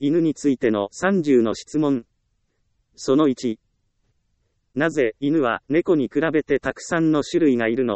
犬についての30の質問。その1。なぜ犬は猫に比べてたくさんの種類がいるの？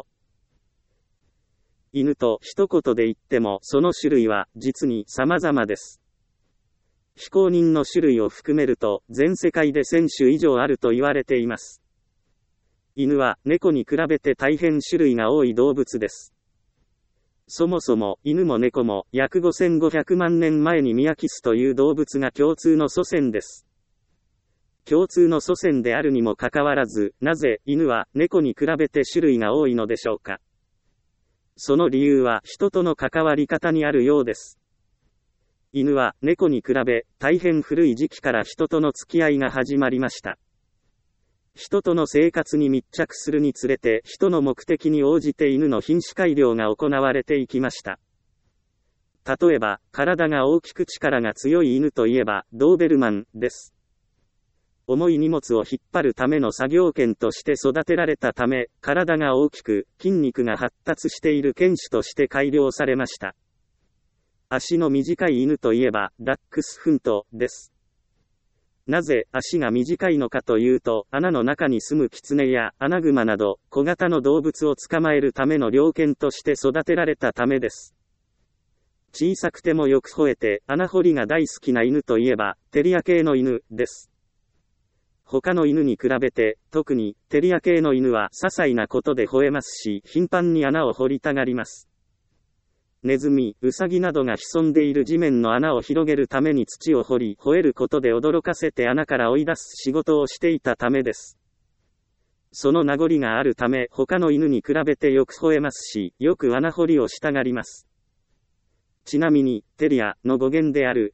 犬と一言で言ってもその種類は実に様々です。非公認の種類を含めると全世界で1000種以上あると言われています。犬は猫に比べて大変種類が多い動物です。そもそも犬も猫も約5500万年前にミヤキスという動物が共通の祖先です。共通の祖先であるにもかかわらず、なぜ犬は猫に比べて種類が多いのでしょうか。その理由は人との関わり方にあるようです。犬は猫に比べ大変古い時期から人との付き合いが始まりました。人との生活に密着するにつれて人の目的に応じて犬の品種改良が行われていきました。例えば、体が大きく力が強い犬といえば、ドーベルマンです。重い荷物を引っ張るための作業犬として育てられたため、体が大きく、筋肉が発達している犬種として改良されました。足の短い犬といえば、ダックスフントです。なぜ足が短いのかというと、穴の中に住むキツネやアナグマなど、小型の動物を捕まえるための猟犬として育てられたためです。小さくてもよく吠えて、穴掘りが大好きな犬といえば、テリア系の犬です。他の犬に比べて、特にテリア系の犬は些細なことで吠えますし、頻繁に穴を掘りたがります。ネズミ、ウサギなどが潜んでいる地面の穴を広げるために土を掘り、吠えることで驚かせて穴から追い出す仕事をしていたためです。その名残があるため、他の犬に比べてよく吠えますし、よく穴掘りをしたがります。ちなみに、テリアの語源である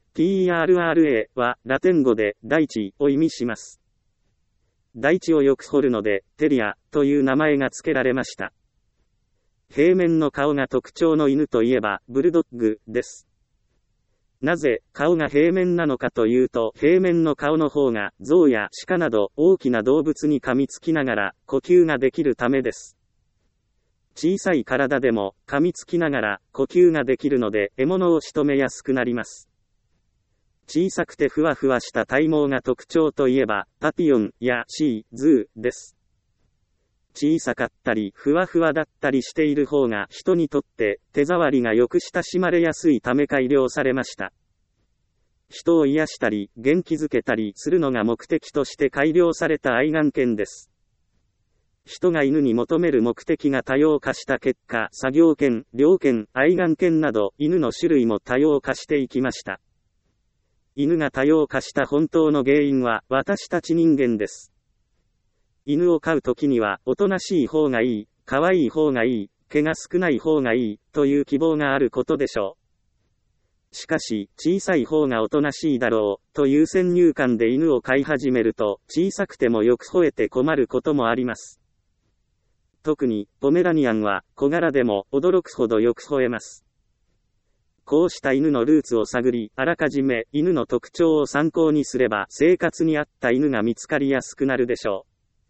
TERRA はラテン語で大地を意味します。大地をよく掘るので、テリアという名前が付けられました。平面の顔が特徴の犬といえば、ブルドッグです。なぜ、顔が平面なのかというと、平面の顔の方が、象や鹿など、大きな動物に噛みつきながら、呼吸ができるためです。小さい体でも、噛みつきながら、呼吸ができるので、獲物を仕留めやすくなります。小さくてふわふわした体毛が特徴といえば、パピヨンやシーズーです。小さかったり、ふわふわだったりしている方が人にとって手触りがよく親しまれやすいため改良されました。人を癒したり、元気づけたりするのが目的として改良された愛玩犬です。人が犬に求める目的が多様化した結果、作業犬、猟犬、愛玩犬など、犬の種類も多様化していきました。犬が多様化した本当の原因は、私たち人間です。犬を飼うときには、おとなしい方がいい、可愛い方がいい、毛が少ない方がいい、という希望があることでしょう。しかし、小さい方がおとなしいだろう、という先入観で犬を飼い始めると、小さくてもよく吠えて困ることもあります。特に、ポメラニアンは、小柄でも、驚くほどよく吠えます。こうした犬のルーツを探り、あらかじめ、犬の特徴を参考にすれば、生活に合った犬が見つかりやすくなるでしょう。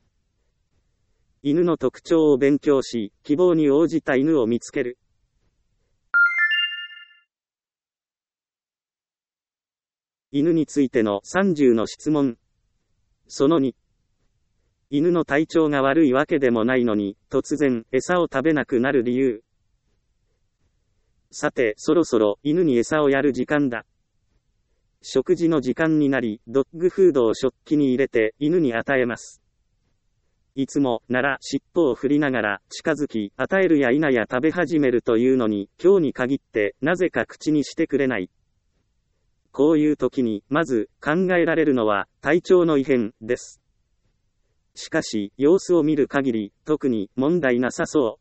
犬の特徴を勉強し、希望に応じた犬を見つける。犬についての30の質問。その2。犬の体調が悪いわけでもないのに、突然、餌を食べなくなる理由。さて、そろそろ、犬に餌をやる時間だ。食事の時間になり、ドッグフードを食器に入れて、犬に与えます。いつもなら尻尾を振りながら近づき与えるや否や食べ始めるというのに今日に限ってなぜか口にしてくれない。こういう時にまず考えられるのは体調の異変です。しかし様子を見る限り特に問題なさそう。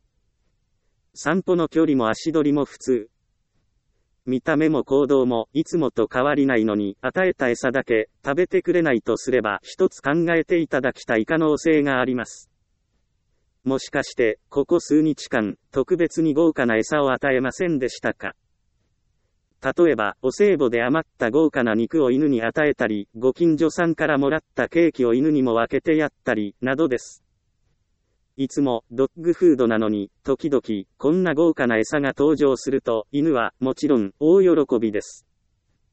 散歩の距離も足取りも普通。見た目も行動もいつもと変わりないのに与えた餌だけ食べてくれないとすれば一つ考えていただきたい可能性があります。もしかしてここ数日間特別に豪華な餌を与えませんでしたか？例えばお歳暮で余った豪華な肉を犬に与えたり、ご近所さんからもらったケーキを犬にも分けてやったりなどです。いつもドッグフードなのに、時々こんな豪華な餌が登場すると、犬はもちろん大喜びです。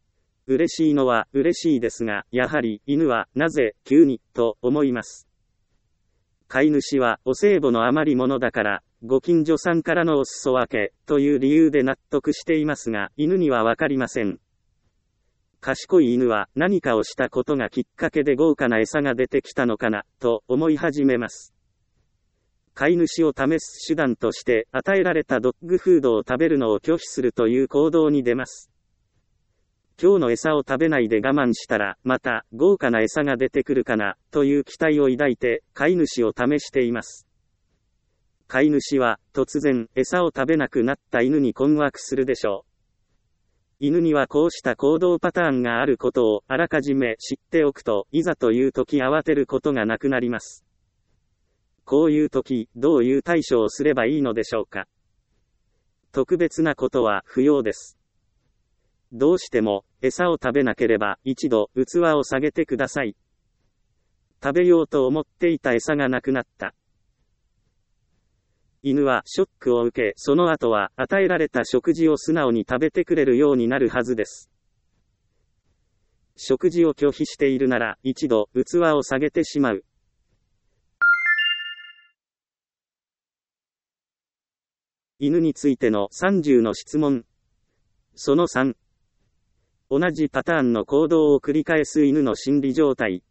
嬉しいのは嬉しいですが、やはり犬はなぜ急にと思います。飼い主はお歳暮の余り物だから、ご近所さんからのお裾分けという理由で納得していますが、犬にはわかりません。賢い犬は何かをしたことがきっかけで豪華な餌が出てきたのかなと思い始めます。飼い主を試す手段として与えられたドッグフードを食べるのを拒否するという行動に出ます。今日の餌を食べないで我慢したら、また豪華な餌が出てくるかなという期待を抱いて飼い主を試しています。飼い主は突然餌を食べなくなった犬に困惑するでしょう。犬にはこうした行動パターンがあることをあらかじめ知っておくと、いざという時慌てることがなくなります。こういう時、どういう対処をすればいいのでしょうか。特別なことは不要です。どうしても餌を食べなければ一度器を下げてください。食べようと思っていた餌がなくなった。犬はショックを受け、その後は与えられた食事を素直に食べてくれるようになるはずです。食事を拒否しているなら一度器を下げてしまう。犬についての30の質問。その3。同じパターンの行動を繰り返す犬の心理状態。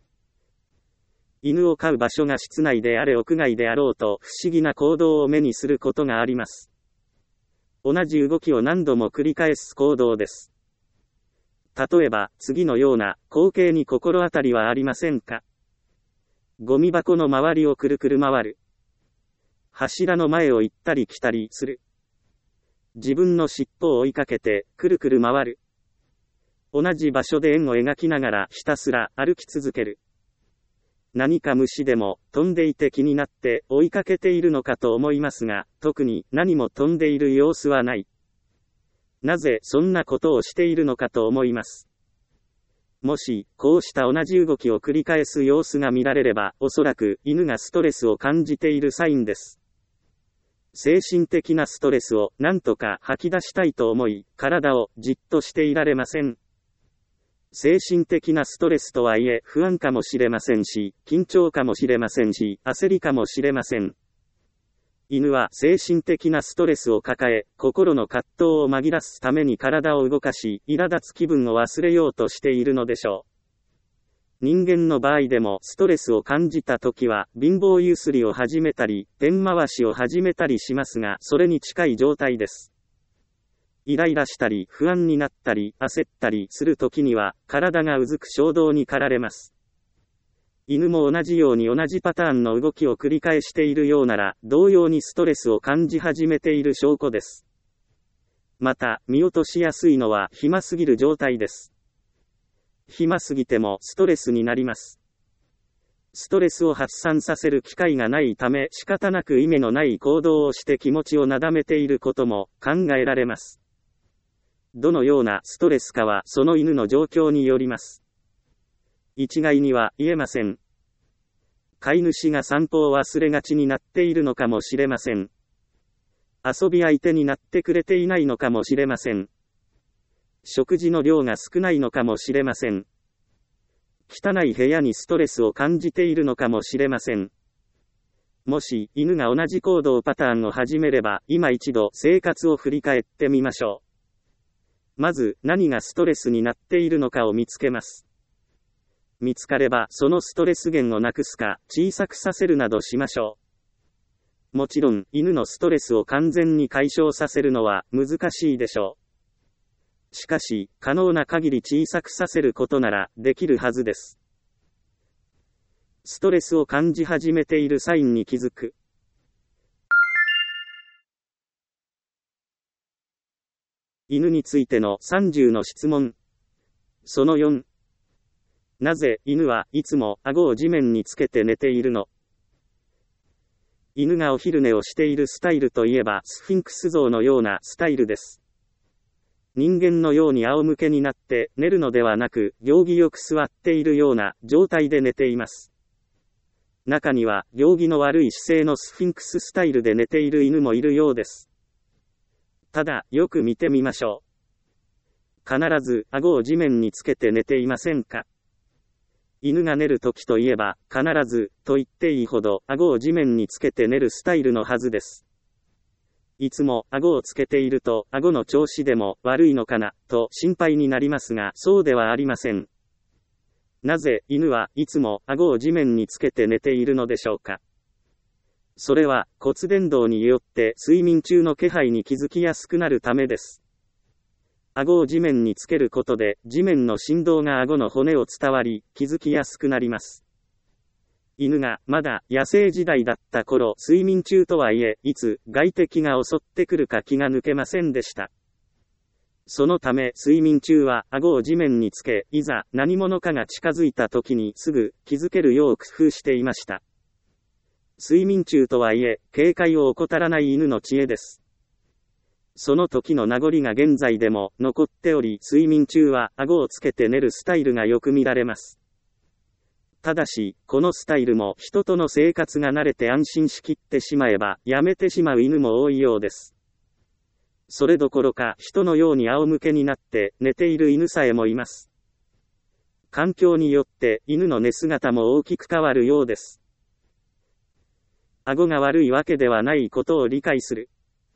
犬を飼う場所が室内であれ屋外であろうと不思議な行動を目にすることがあります。同じ動きを何度も繰り返す行動です。例えば、次のような光景に心当たりはありませんか？ゴミ箱の周りをくるくる回る。柱の前を行ったり来たりする。自分の尻尾を追いかけてくるくる回る。同じ場所で円を描きながらひたすら歩き続ける。何か虫でも飛んでいて気になって追いかけているのかと思いますが、特に何も飛んでいる様子はない。なぜそんなことをしているのかと思います。もし、こうした同じ動きを繰り返す様子が見られれば、おそらく犬がストレスを感じているサインです。精神的なストレスを何とか吐き出したいと思い、体をじっとしていられません。精神的なストレスとはいえ不安かもしれませんし、緊張かもしれませんし、焦りかもしれません。犬は精神的なストレスを抱え、心の葛藤を紛らすために体を動かし、苛立つ気分を忘れようとしているのでしょう。人間の場合でもストレスを感じたときは、貧乏ゆすりを始めたり、ペン回しを始めたりしますが、それに近い状態です。イライラしたり、不安になったり、焦ったりするときには、体がうずく衝動に駆られます。犬も同じように同じパターンの動きを繰り返しているようなら、同様にストレスを感じ始めている証拠です。また、見落としやすいのは暇すぎる状態です。暇すぎてもストレスになります。ストレスを発散させる機会がないため、仕方なく意味のない行動をして気持ちをなだめていることも考えられます。どのようなストレスかはその犬の状況によります。一概には言えません。飼い主が散歩を忘れがちになっているのかもしれません。遊び相手になってくれていないのかもしれません。食事の量が少ないのかもしれません。汚い部屋にストレスを感じているのかもしれません。もし犬が同じ行動パターンを始めれば、今一度生活を振り返ってみましょう。まず何がストレスになっているのかを見つけます。見つかればそのストレス源をなくすか小さくさせるなどしましょう。もちろん犬のストレスを完全に解消させるのは難しいでしょう。しかし可能な限り小さくさせることならできるはずです。ストレスを感じ始めているサインに気づく。犬についての30の質問。その4。なぜ犬はいつも顎を地面につけて寝ているの？犬がお昼寝をしているスタイルといえばスフィンクス像のようなスタイルです。人間のように仰向けになって寝るのではなく、行儀よく座っているような状態で寝ています。中には行儀の悪い姿勢のスフィンクススタイルで寝ている犬もいるようです。ただ、よく見てみましょう。 必ず顎を地面につけて寝ていませんか？犬が寝るときといえば、必ず、と言っていいほど、顎を地面につけて寝るスタイルのはずです。いつも顎をつけていると、顎の調子でも悪いのかな、と心配になりますが、そうではありません。なぜ犬はいつも顎を地面につけて寝ているのでしょうか。それは骨伝導によって睡眠中の気配に気づきやすくなるためです。顎を地面につけることで、地面の振動が顎の骨を伝わり、気づきやすくなります。犬がまだ野生時代だった頃、睡眠中とはいえ、いつ外敵が襲ってくるか気が抜けませんでした。そのため睡眠中は顎を地面につけ、いざ何者かが近づいた時にすぐ気づけるよう工夫していました。睡眠中とはいえ、警戒を怠らない犬の知恵です。その時の名残が現在でも残っており、睡眠中は顎をつけて寝るスタイルがよく見られます。ただし、このスタイルも人との生活が慣れて安心しきってしまえば、やめてしまう犬も多いようです。それどころか、人のように仰向けになって寝ている犬さえもいます。環境によって犬の寝姿も大きく変わるようです。顎が悪いわけではないことを理解する。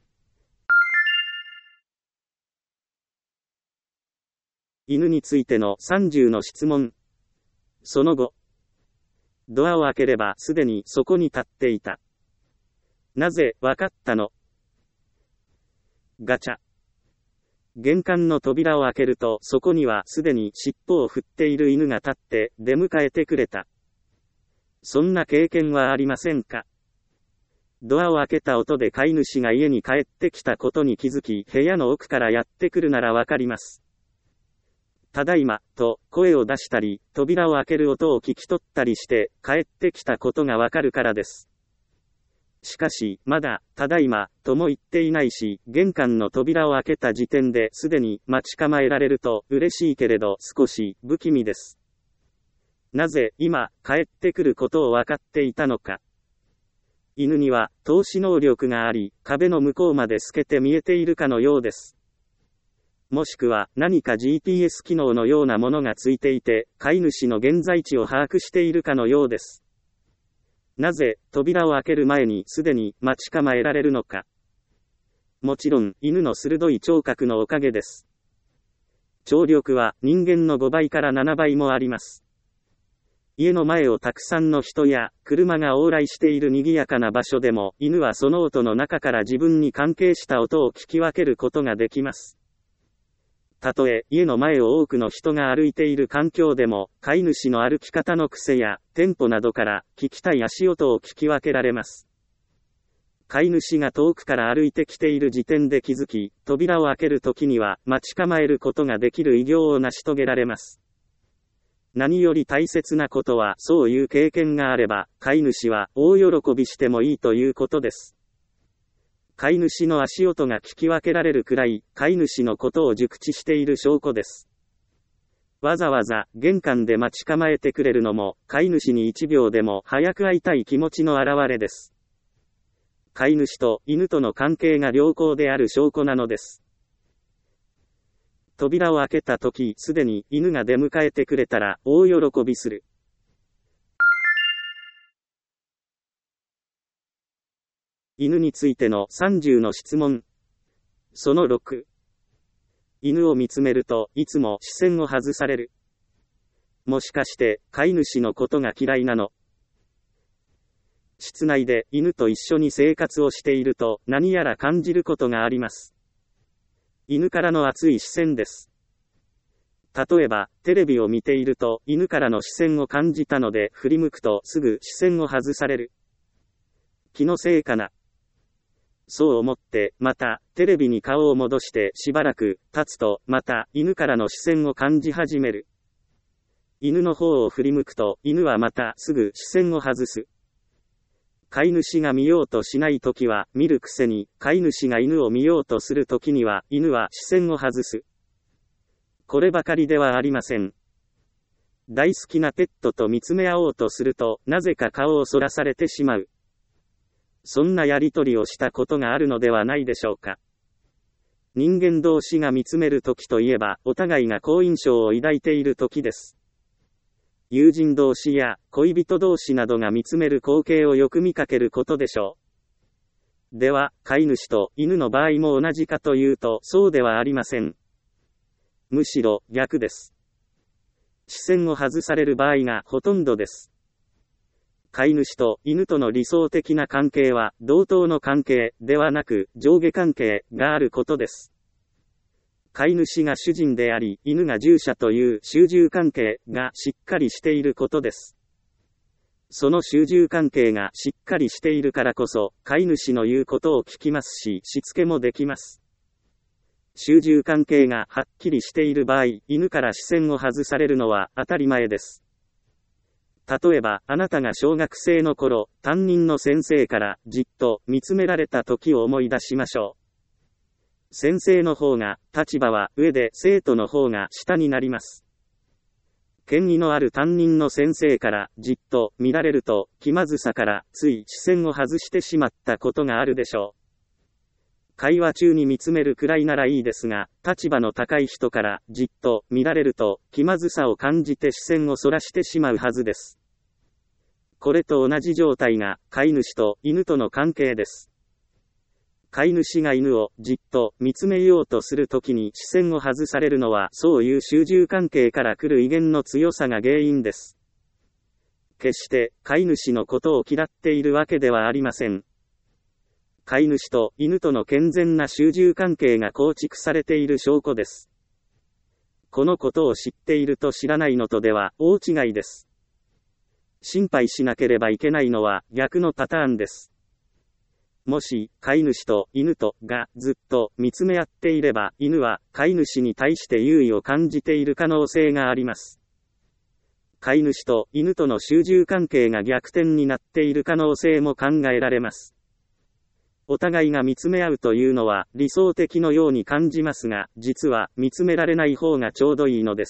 犬についての30の質問。その後、ドアを開ければすでにそこに立っていた。なぜわかったの？ガチャ。玄関の扉を開けると、そこにはすでに尻尾を振っている犬が立って出迎えてくれた。そんな経験はありませんか？ドアを開けた音で飼い主が家に帰ってきたことに気づき、部屋の奥からやってくるならわかります。ただいま、と声を出したり、扉を開ける音を聞き取ったりして、帰ってきたことがわかるからです。しかし、まだ、ただいま、とも言っていないし、玄関の扉を開けた時点ですでに待ち構えられると嬉しいけれど少し不気味です。なぜ今、帰ってくることを分かっていたのか。犬には透視能力があり、壁の向こうまで透けて見えているかのようです。もしくは何か GPS 機能のようなものがついていて、飼い主の現在地を把握しているかのようです。なぜ扉を開ける前にすでに待ち構えられるのか。もちろん犬の鋭い聴覚のおかげです。聴力は人間の5倍から7倍もあります。家の前をたくさんの人や車が往来している賑やかな場所でも、犬はその音の中から自分に関係した音を聞き分けることができます。たとえ家の前を多くの人が歩いている環境でも、飼い主の歩き方の癖やテンポなどから聞きたい足音を聞き分けられます。飼い主が遠くから歩いてきている時点で気づき、扉を開けるときには待ち構えることができる偉業を成し遂げられます。何より大切なことは、そういう経験があれば、飼い主は大喜びしてもいいということです。飼い主の足音が聞き分けられるくらい、飼い主のことを熟知している証拠です。わざわざ玄関で待ち構えてくれるのも、飼い主に1秒でも早く会いたい気持ちの表れです。飼い主と犬との関係が良好である証拠なのです。扉を開けたとき、すでに犬が出迎えてくれたら大喜びする。犬についての30の質問。その6。犬を見つめるといつも視線を外される。もしかして飼い主のことが嫌いなの？室内で犬と一緒に生活をしていると何やら感じることがあります。犬からの熱い視線です。例えば、テレビを見ていると犬からの視線を感じたので振り向くとすぐ視線を外される。気のせいかな。そう思って、また、テレビに顔を戻してしばらく経つと、また、犬からの視線を感じ始める。犬の方を振り向くと、犬はまたすぐ視線を外す。飼い主が見ようとしないときは見るくせに、飼い主が犬を見ようとするときには、犬は視線を外す。こればかりではありません。大好きなペットと見つめ合おうとすると、なぜか顔をそらされてしまう。そんなやりとりをしたことがあるのではないでしょうか。 人間同士が見つめるときといえば、お互いが好印象を抱いているときです。友人同士や恋人同士などが見つめる光景をよく見かけることでしょう。では、飼い主と犬の場合も同じかというと、そうではありません。むしろ、逆です。視線を外される場合がほとんどです。飼い主と犬との理想的な関係は、同等の関係ではなく、上下関係があることです。飼い主が主人であり、犬が従者という従従関係がしっかりしていることです。その従従関係がしっかりしているからこそ、飼い主の言うことを聞きますし、しつけもできます。従従関係がはっきりしている場合、犬から視線を外されるのは当たり前です。例えば、あなたが小学生の頃、担任の先生からじっと見つめられた時を思い出しましょう。先生の方が、立場は上で生徒の方が下になります。権威のある担任の先生からじっと見られると、気まずさからつい視線を外してしまったことがあるでしょう。会話中に見つめるくらいならいいですが、立場の高い人からじっと見られると、気まずさを感じて視線をそらしてしまうはずです。これと同じ状態が、飼い主と犬との関係です。飼い主が犬をじっと見つめようとするときに視線を外されるのは、そういう従従関係から来る威厳の強さが原因です。決して飼い主のことを嫌っているわけではありません。飼い主と犬との健全な従従関係が構築されている証拠です。このことを知っていると知らないのとでは大違いです。心配しなければいけないのは逆のパターンです。もし、飼い主と犬とがずっと見つめ合っていれば、犬は飼い主に対して優位を感じている可能性があります。飼い主と犬との従従関係が逆転になっている可能性も考えられます。お互いが見つめ合うというのは理想的のように感じますが、実は見つめられない方がちょうどいいのです。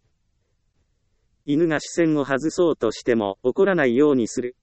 犬が視線を外そうとしても怒らないようにする。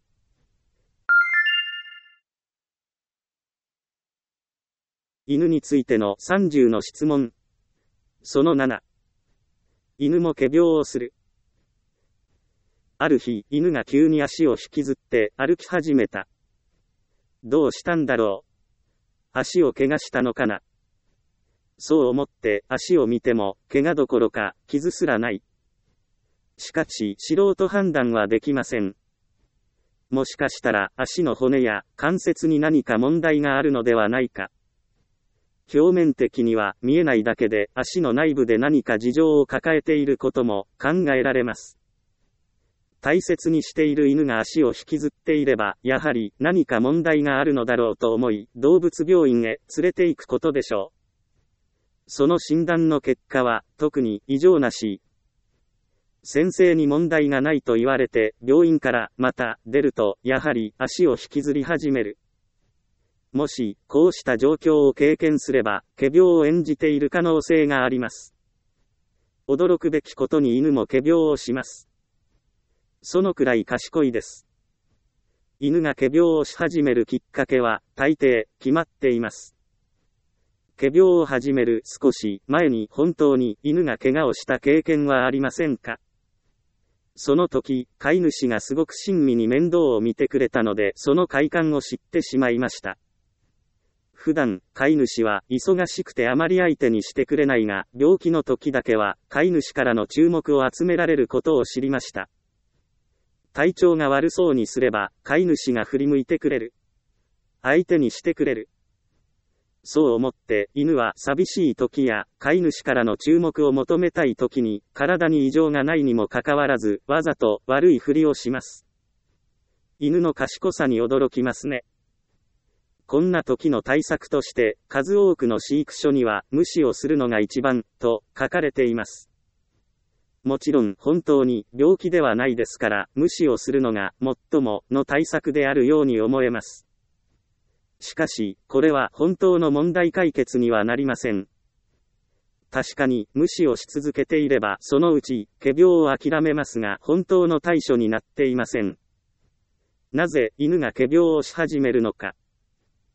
犬についての30の質問。その7。犬も仮病をする。ある日、犬が急に足を引きずって歩き始めた。どうしたんだろう。足を怪我したのかな。そう思って足を見ても、怪我どころか傷すらない。しかし、素人判断はできません。もしかしたら足の骨や関節に何か問題があるのではないか。表面的には見えないだけで足の内部で何か事情を抱えていることも考えられます。大切にしている犬が足を引きずっていれば、やはり何か問題があるのだろうと思い、動物病院へ連れて行くことでしょう。その診断の結果は、特に異常なし。先生に問題がないと言われて、病院からまた出ると、やはり足を引きずり始める。もし、こうした状況を経験すれば、仮病を演じている可能性があります。驚くべきことに犬も仮病をします。そのくらい賢いです。犬が仮病をし始めるきっかけは、大抵、決まっています。仮病を始める少し前に本当に犬が怪我をした経験はありませんか？その時、飼い主がすごく親身に面倒を見てくれたので、その快感を知ってしまいました。普段、飼い主は忙しくてあまり相手にしてくれないが、病気の時だけは飼い主からの注目を集められることを知りました。体調が悪そうにすれば、飼い主が振り向いてくれる。相手にしてくれる。そう思って、犬は寂しい時や、飼い主からの注目を求めたい時に、体に異常がないにもかかわらず、わざと悪いふりをします。犬の賢さに驚きますね。こんな時の対策として、数多くの飼育書には、無視をするのが一番、と書かれています。もちろん、本当に病気ではないですから、無視をするのが、最もの対策であるように思えます。しかし、これは本当の問題解決にはなりません。確かに、無視をし続けていれば、そのうち、仮病を諦めますが、本当の対処になっていません。なぜ、犬が仮病をし始めるのか。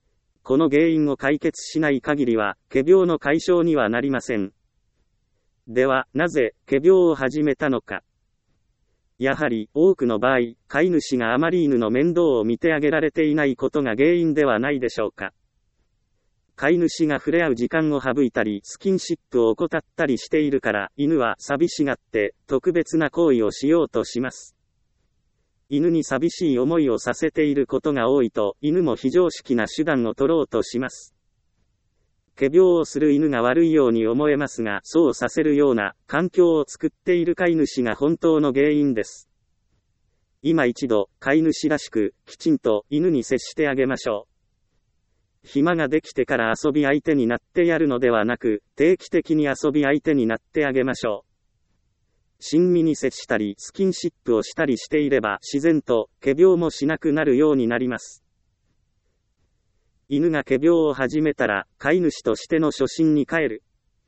この原因を解決しない限りは、仮病の解消にはなりません。では、なぜ、仮病を始めたのか。やはり、多くの場合、飼い主があまり犬の面倒を見てあげられていないことが原因ではないでしょうか。飼い主が触れ合う時間を省いたり、スキンシップを怠ったりしているから、犬は寂しがって、特別な行為をしようとします。犬に寂しい思いをさせていることが多いと、犬も非常識な手段を取ろうとします。仮病をする犬が悪いように思えますが、そうさせるような環境を作っている飼い主が本当の原因です。今一度、飼い主らしく、きちんと犬に接してあげましょう。暇ができてから遊び相手になってやるのではなく、定期的に遊び相手になってあげましょう。親身に接したり、スキンシップをしたりしていれば、自然と、仮病もしなくなるようになります。犬が仮病を始めたら、飼い主としての初心に帰る。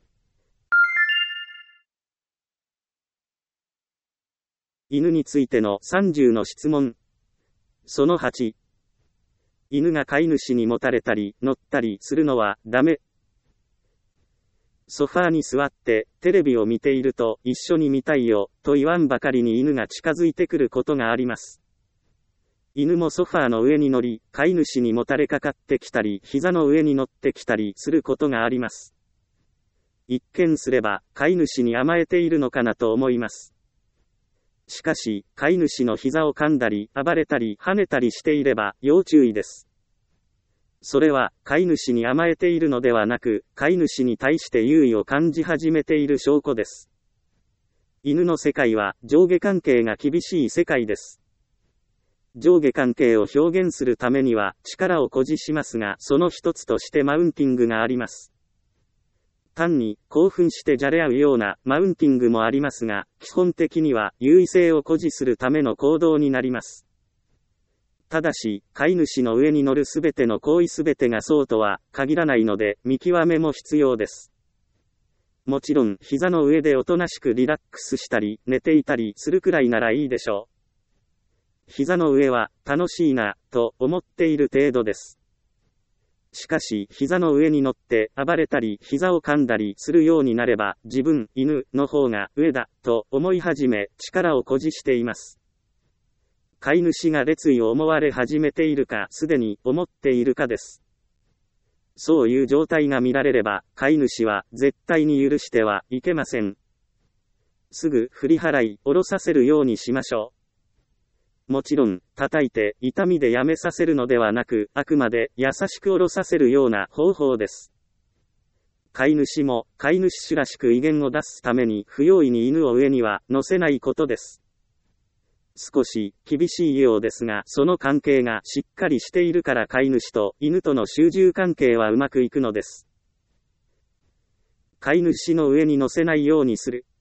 犬についての30の質問。その8。犬が飼い主にもたれたり、乗ったりするのはダメ。ソファーに座って、テレビを見ていると、一緒に見たいよ、と言わんばかりに犬が近づいてくることがあります。犬もソファーの上に乗り、飼い主にもたれかかってきたり、膝の上に乗ってきたりすることがあります。一見すれば、飼い主に甘えているのかなと思います。しかし、飼い主の膝を噛んだり、暴れたり、跳ねたりしていれば、要注意です。それは、飼い主に甘えているのではなく、飼い主に対して優位を感じ始めている証拠です。犬の世界は、上下関係が厳しい世界です。上下関係を表現するためには、力を誇示しますが、その一つとしてマウンティングがあります。単に、興奮してじゃれ合うような、マウンティングもありますが、基本的には、優位性を誇示するための行動になります。ただし、飼い主の上に乗るすべての行為すべてがそうとは限らないので、見極めも必要です。もちろん、膝の上でおとなしくリラックスしたり、寝ていたりするくらいならいいでしょう。膝の上は、楽しいな、と思っている程度です。しかし、膝の上に乗って、暴れたり、膝を噛んだりするようになれば、自分、犬の方が上だ、と思い始め、力を誇示しています。飼い主が烈意を思われ始めているか、すでに思っているかです。そういう状態が見られれば、飼い主は絶対に許してはいけません。すぐ振り払い、下ろさせるようにしましょう。もちろん、叩いて痛みでやめさせるのではなく、あくまで優しく下ろさせるような方法です。飼い主も、飼い主種らしく威厳を出すために不用意に犬を上には乗せないことです。少し厳しいようですが、その関係がしっかりしているから飼い主と犬との習従関係はうまくいくのです。飼い主の上に乗せないようにする。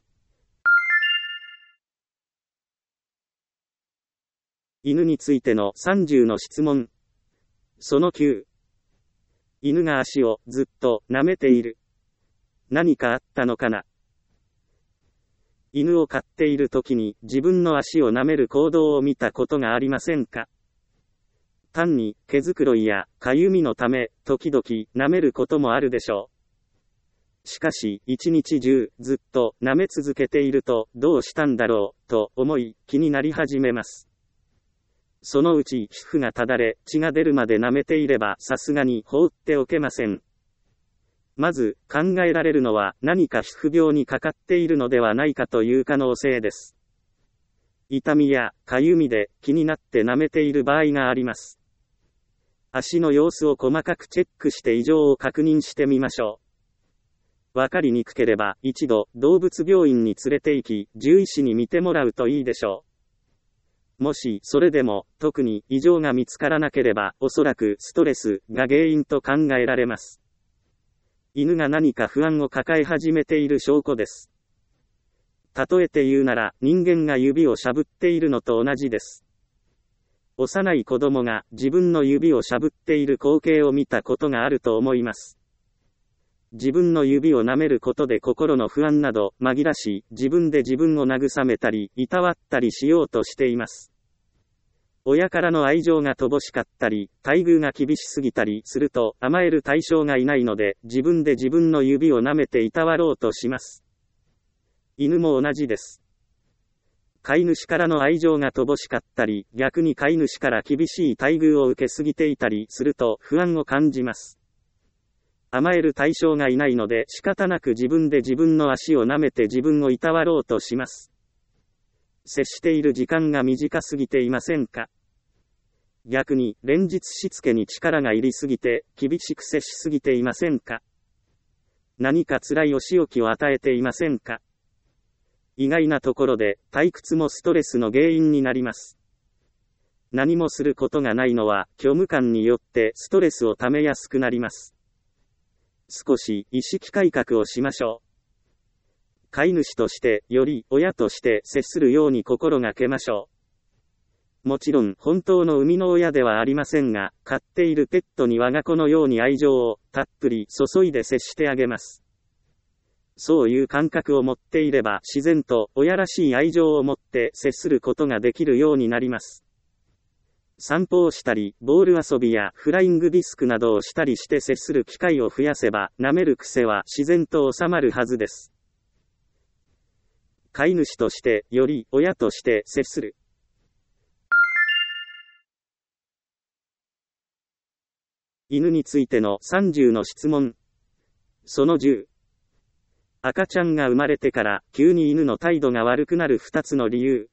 犬についての30の質問。その9。犬が足をずっと舐めている。何かあったのかな。犬を飼っている時に自分の足を舐める行動を見たことがありませんか。単に毛づくろいやかゆみのため、時々舐めることもあるでしょう。しかし、一日中ずっと舐め続けていると、どうしたんだろう、と思い、気になり始めます。そのうち皮膚がただれ、血が出るまで舐めていればさすがに放っておけません。まず、考えられるのは何か皮膚病にかかっているのではないかという可能性です。痛みやかゆみで気になって舐めている場合があります。足の様子を細かくチェックして異常を確認してみましょう。わかりにくければ一度動物病院に連れて行き、獣医師に見てもらうといいでしょう。もしそれでも特に異常が見つからなければ、おそらくストレスが原因と考えられます。犬が何か不安を抱え始めている証拠です。例えて言うなら、人間が指をしゃぶっているのと同じです。幼い子供が自分の指をしゃぶっている光景を見たことがあると思います。自分の指を舐めることで心の不安など紛らし、自分で自分を慰めたり、いたわったりしようとしています。 親からの愛情が乏しかったり、待遇が厳しすぎたりすると甘える対象がいないので、自分で自分の指を舐めていたわろうとします。犬も同じです。飼い主からの愛情が乏しかったり、逆に飼い主から厳しい待遇を受けすぎていたりすると不安を感じます。甘える対象がいないので仕方なく自分で自分の足を舐めて自分をいたわろうとします。接している時間が短すぎていませんか？逆に、連日しつけに力が入りすぎて、厳しく接しすぎていませんか？何か辛いお仕置きを与えていませんか？意外なところで、退屈もストレスの原因になります。何もすることがないのは、虚無感によってストレスをためやすくなります。少し意識改革をしましょう。飼い主として、より親として接するように心がけましょう。もちろん、本当の生みの親ではありませんが、飼っているペットに我が子のように愛情をたっぷり注いで接してあげます。そういう感覚を持っていれば、自然と親らしい愛情を持って接することができるようになります。散歩をしたり、ボール遊びやフライングディスクなどをしたりして接する機会を増やせば、舐める癖は自然と収まるはずです。飼い主として、より親として接する。犬についての30の質問。その10。赤ちゃんが生まれてから急に犬の態度が悪くなる2つの理由。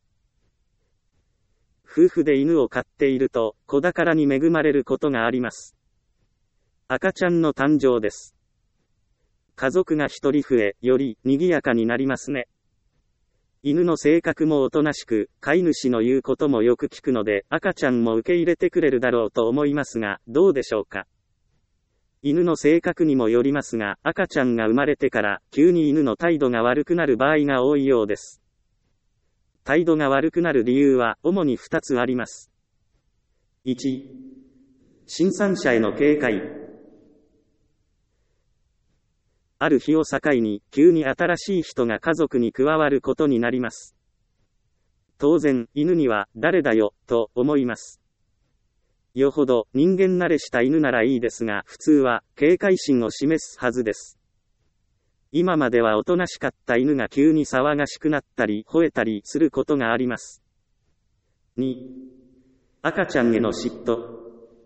夫婦で犬を飼っていると子宝に恵まれることがあります。赤ちゃんの誕生です。家族が一人増え、より賑やかになりますね。犬の性格もおとなしく、飼い主の言うこともよく聞くので、赤ちゃんも受け入れてくれるだろうと思いますが、どうでしょうか。犬の性格にもよりますが、赤ちゃんが生まれてから、急に犬の態度が悪くなる場合が多いようです。態度が悪くなる理由は、主に2つあります。1、新参者への警戒。ある日を境に、急に新しい人が家族に加わることになります。当然、犬には、誰だよ、と思います。よほど、人間慣れした犬ならいいですが、普通は、警戒心を示すはずです。今まではおとなしかった犬が急に騒がしくなったり、吠えたりすることがあります。2、赤ちゃんへの嫉妬。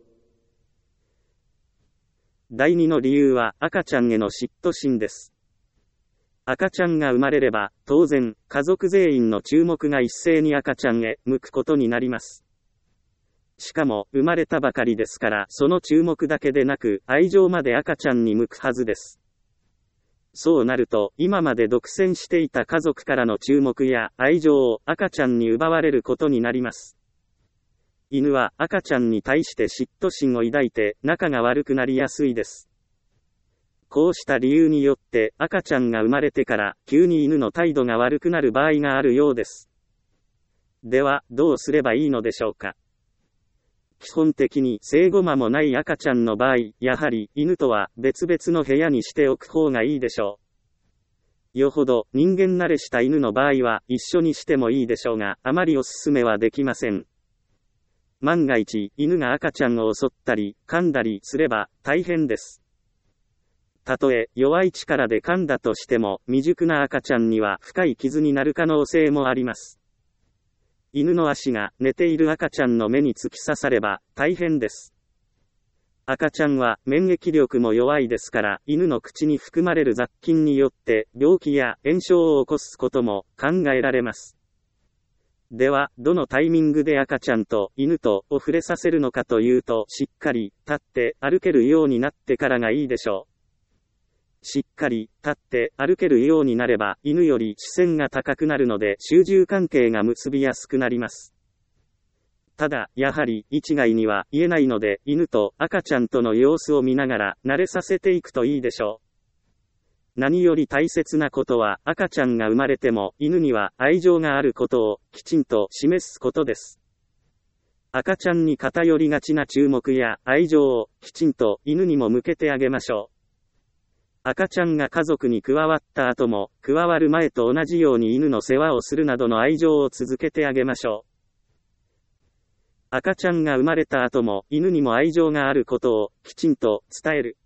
第2の理由は赤ちゃんへの嫉妬心です。赤ちゃんが生まれれば、当然、家族全員の注目が一斉に赤ちゃんへ向くことになります。しかも、生まれたばかりですから、その注目だけでなく、愛情まで赤ちゃんに向くはずです。そうなると、今まで独占していた家族からの注目や愛情を赤ちゃんに奪われることになります。犬は赤ちゃんに対して嫉妬心を抱いて仲が悪くなりやすいです。こうした理由によって赤ちゃんが生まれてから急に犬の態度が悪くなる場合があるようです。では、どうすればいいのでしょうか。基本的に生後間もない赤ちゃんの場合、やはり犬とは別々の部屋にしておく方がいいでしょう。よほど人間慣れした犬の場合は一緒にしてもいいでしょうが、あまりおすすめはできません。万が一、犬が赤ちゃんを襲ったり、噛んだりすれば大変です。たとえ弱い力で噛んだとしても、未熟な赤ちゃんには深い傷になる可能性もあります。犬の足が寝ている赤ちゃんの目に突き刺されば大変です。赤ちゃんは免疫力も弱いですから、犬の口に含まれる雑菌によって病気や炎症を起こすことも考えられます。では、どのタイミングで赤ちゃんと犬とを触れさせるのかというと、しっかり立って歩けるようになってからがいいでしょう。しっかり立って歩けるようになれば、犬より視線が高くなるので、主従関係が結びやすくなります。ただ、やはり一概には言えないので、犬と赤ちゃんとの様子を見ながら慣れさせていくといいでしょう。何より大切なことは、赤ちゃんが生まれても犬には愛情があることをきちんと示すことです。赤ちゃんに偏りがちな注目や愛情をきちんと犬にも向けてあげましょう。赤ちゃんが家族に加わった後も、加わる前と同じように犬の世話をするなどの愛情を続けてあげましょう。 赤ちゃんが生まれた後も犬にも愛情があることをきちんと伝える。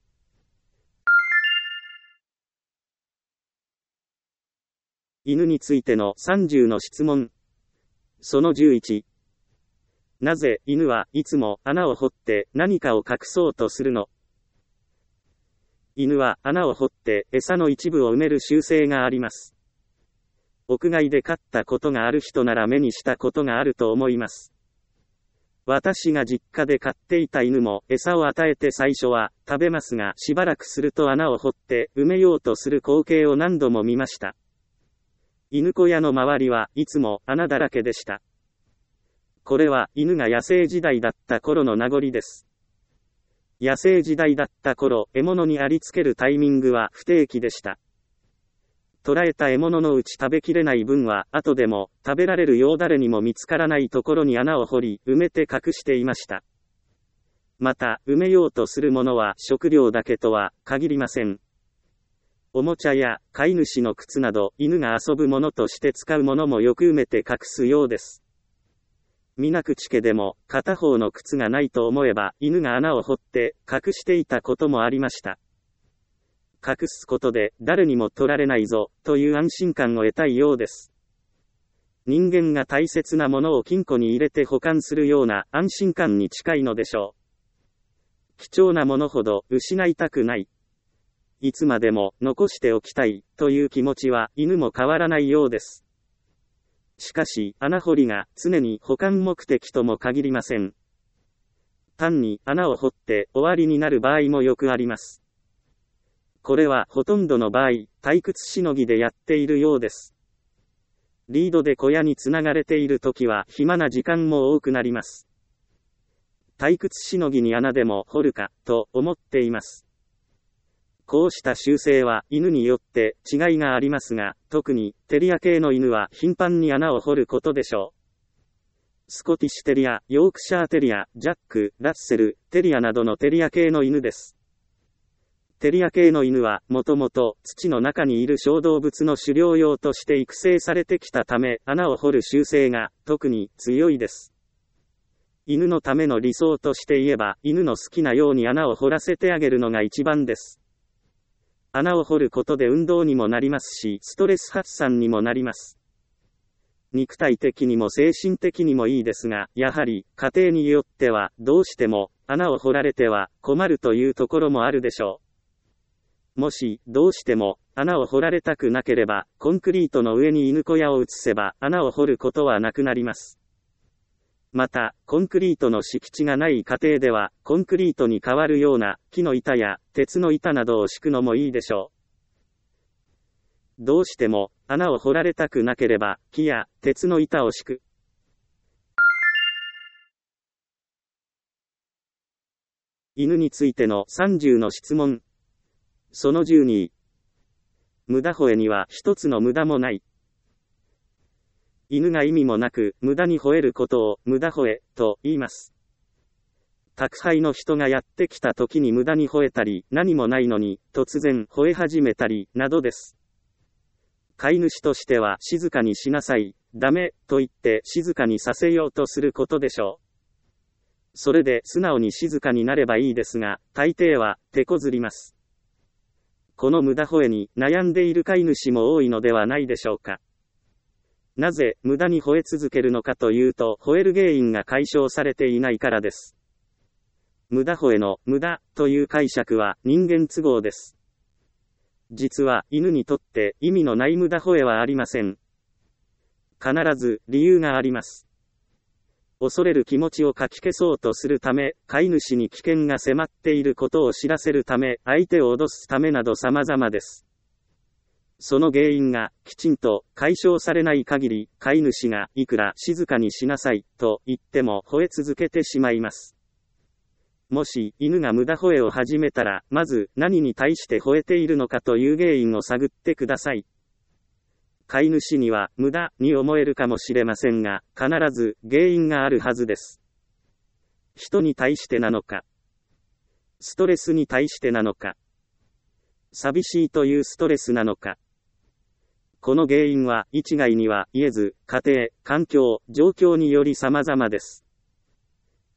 犬についての30の質問。その11。なぜ犬はいつも穴を掘って何かを隠そうとするの？犬は穴を掘って餌の一部を埋める習性があります。屋外で飼ったことがある人なら目にしたことがあると思います。私が実家で飼っていた犬も餌を与えて最初は食べますが、しばらくすると穴を掘って埋めようとする光景を何度も見ました。犬小屋の周りはいつも穴だらけでした。これは犬が野生時代だった頃の名残です。野生時代だった頃、獲物にありつけるタイミングは不定期でした。捕らえた獲物のうち食べきれない分は後でも食べられるよう誰にも見つからないところに穴を掘り埋めて隠していました。また埋めようとするものは食料だけとは限りません。おもちゃや飼い主の靴など犬が遊ぶものとして使うものもよく埋めて隠すようです。水口家でも片方の靴がないと思えば犬が穴を掘って隠していたこともありました。隠すことで誰にも取られないぞという安心感を得たいようです。人間が大切なものを金庫に入れて保管するような安心感に近いのでしょう。貴重なものほど失いたくない。いつまでも残しておきたいという気持ちは犬も変わらないようです。しかし、穴掘りが常に保管目的とも限りません。単に穴を掘って終わりになる場合もよくあります。これはほとんどの場合、退屈しのぎでやっているようです。リードで小屋につながれているときは暇な時間も多くなります。退屈しのぎに穴でも掘るかと思っています。こうした習性は犬によって違いがありますが、特にテリア系の犬は頻繁に穴を掘ることでしょう。スコティッシュテリア、ヨークシャーテリア、ジャック、ラッセル、テリアなどのテリア系の犬です。テリア系の犬はもともと土の中にいる小動物の狩猟用として育成されてきたため、穴を掘る習性が特に強いです。犬のための理想として言えば、犬の好きなように穴を掘らせてあげるのが一番です。穴を掘ることで運動にもなりますし、ストレス発散にもなります。肉体的にも精神的にもいいですが、やはり家庭によってはどうしても穴を掘られては困るというところもあるでしょう。もしどうしても穴を掘られたくなければ、コンクリートの上に犬小屋を移せば穴を掘ることはなくなります。また、コンクリートの敷地がない家庭では、コンクリートに代わるような木の板や鉄の板などを敷くのもいいでしょう。どうしても穴を掘られたくなければ、木や鉄の板を敷く。犬についての30の質問。その12。無駄吠えには一つの無駄もない。犬が意味もなく無駄に吠えることを無駄吠えと言います。宅配の人がやってきた時に無駄に吠えたり、何もないのに突然吠え始めたりなどです。飼い主としては静かにしなさい、ダメと言って静かにさせようとすることでしょう。それで素直に静かになればいいですが、大抵は手こずります。この無駄吠えに悩んでいる飼い主も多いのではないでしょうか。なぜ無駄に吠え続けるのかというと、吠える原因が解消されていないからです。無駄吠えの無駄という解釈は人間都合です。実は犬にとって意味のない無駄吠えはありません。必ず理由があります。恐れる気持ちをかき消そうとするため、飼い主に危険が迫っていることを知らせるため、相手を脅すためなど様々です。その原因がきちんと解消されない限り、飼い主がいくら静かにしなさいと言っても吠え続けてしまいます。もし犬が無駄吠えを始めたら、まず何に対して吠えているのかという原因を探ってください。飼い主には無駄に思えるかもしれませんが、必ず原因があるはずです。人に対してなのか、ストレスに対してなのか、寂しいというストレスなのか。この原因は一概には言えず、家庭、環境、状況により様々です。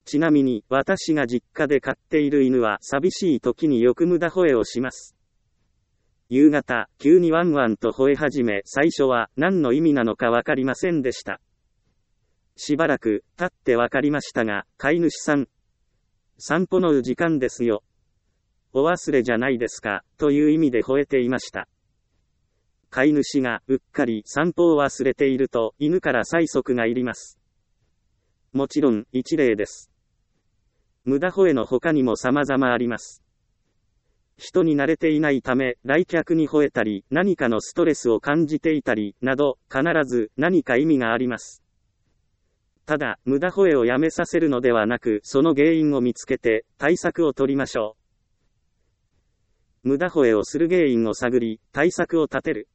ちなみに、私が実家で飼っている犬は寂しい時によく無駄吠えをします。夕方、急にワンワンと吠え始め、最初は何の意味なのかわかりませんでした。しばらく経ってわかりましたが、飼い主さん、散歩の時間ですよ。お忘れじゃないですか、という意味で吠えていました。飼い主がうっかり散歩を忘れていると、犬から催促がいります。もちろん、一例です。無駄吠えの他にも様々あります。人に慣れていないため、来客に吠えたり、何かのストレスを感じていたり、など、必ず何か意味があります。ただ、無駄吠えをやめさせるのではなく、その原因を見つけて、対策を取りましょう。無駄吠えをする原因を探り、対策を立てる。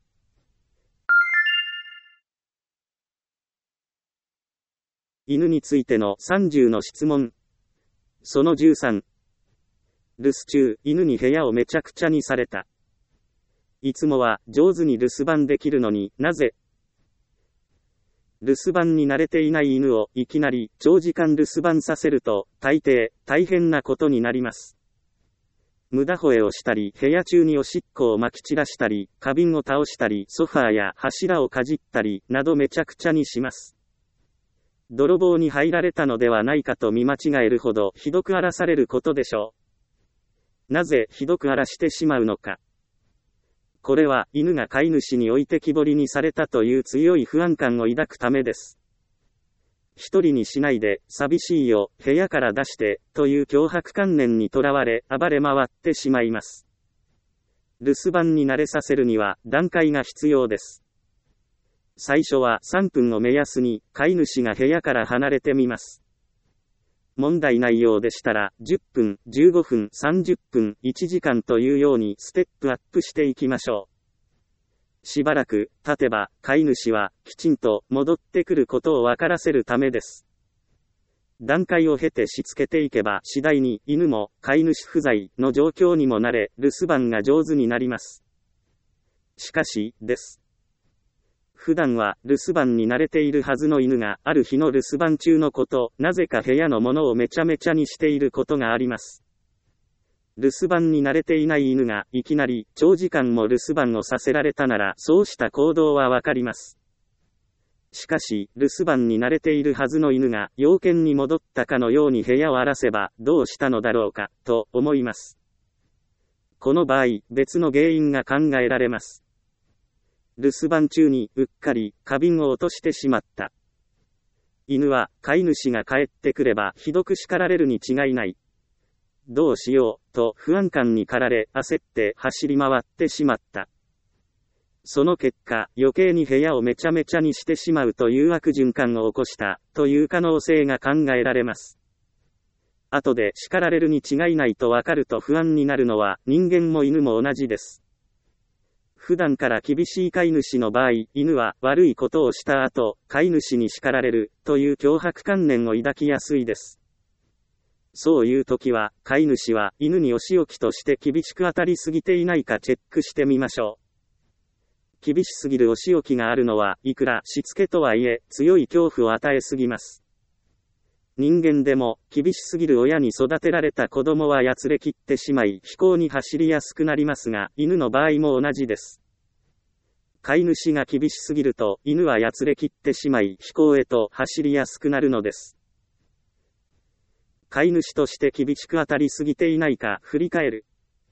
犬についての30の質問。その13。留守中、犬に部屋をめちゃくちゃにされた。いつもは上手に留守番できるのになぜ？留守番に慣れていない犬をいきなり長時間留守番させると、大抵大変なことになります。無駄吠えをしたり、部屋中におしっこをまき散らしたり、花瓶を倒したり、ソファーや柱をかじったり、などめちゃくちゃにします。泥棒に入られたのではないかと見間違えるほどひどく荒らされることでしょう。なぜひどく荒らしてしまうのか。これは犬が飼い主に置いてきぼりにされたという強い不安感を抱くためです。一人にしないで、寂しいよ、部屋から出して、という脅迫観念にとらわれ、暴れ回ってしまいます。留守番に慣れさせるには、段階が必要です。最初は3分を目安に、飼い主が部屋から離れてみます。問題ないようでしたら、10分、15分、30分、1時間というようにステップアップしていきましょう。しばらく経てば、飼い主はきちんと戻ってくることを分からせるためです。段階を経てしつけていけば、次第に犬も飼い主不在の状況にも慣れ、留守番が上手になります。しかし、です。普段は留守番に慣れているはずの犬がある日の留守番中のこと、なぜか部屋のものをめちゃめちゃにしていることがあります。留守番に慣れていない犬がいきなり長時間も留守番をさせられたならそうした行動はわかります。しかし、留守番に慣れているはずの犬が要件に戻ったかのように部屋を荒らせばどうしたのだろうか、と思います。この場合、別の原因が考えられます。留守番中にうっかり花瓶を落としてしまった。犬は飼い主が帰ってくればひどく叱られるに違いない。どうしようと不安感に駆られ焦って走り回ってしまった。その結果、余計に部屋をめちゃめちゃにしてしまうという悪循環を起こしたという可能性が考えられます。後で叱られるに違いないとわかると不安になるのは人間も犬も同じです。普段から厳しい飼い主の場合、犬は悪いことをした後、飼い主に叱られるという脅迫観念を抱きやすいです。そういう時は、飼い主は犬にお仕置きとして厳しく当たりすぎていないかチェックしてみましょう。厳しすぎるお仕置きがあるのは、いくらしつけとはいえ、強い恐怖を与えすぎます。人間でも、厳しすぎる親に育てられた子供はやつれ切ってしまい、非行に走りやすくなりますが、犬の場合も同じです。飼い主が厳しすぎると、犬はやつれ切ってしまい、非行へと走りやすくなるのです。飼い主として厳しく当たりすぎていないか、振り返る。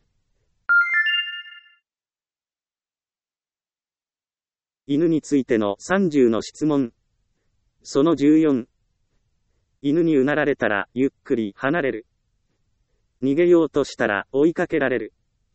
犬についての30の質問。その14。犬にうなられたら、ゆっくり離れる。逃げようとしたら、追いかけられる。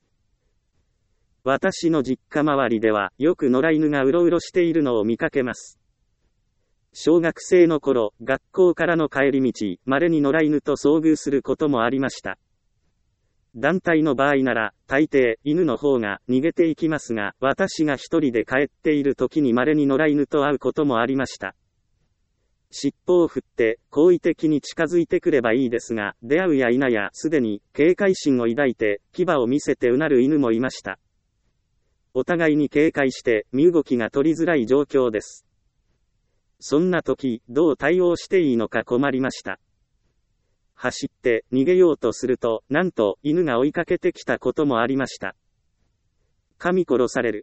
私の実家周りでは、よく野良犬がうろうろしているのを見かけます。小学生の頃、学校からの帰り道、稀に野良犬と遭遇することもありました。団体の場合なら、大抵、犬の方が逃げていきますが、私が一人で帰っている時に稀に野良犬と会うこともありました。尻尾を振って、好意的に近づいてくればいいですが、出会うや否や、すでに、警戒心を抱いて、牙を見せてうなる犬もいました。お互いに警戒して、身動きが取りづらい状況です。そんな時、どう対応していいのか困りました。 走って逃げようとすると、なんと犬が追いかけてきたこともありました。神殺される。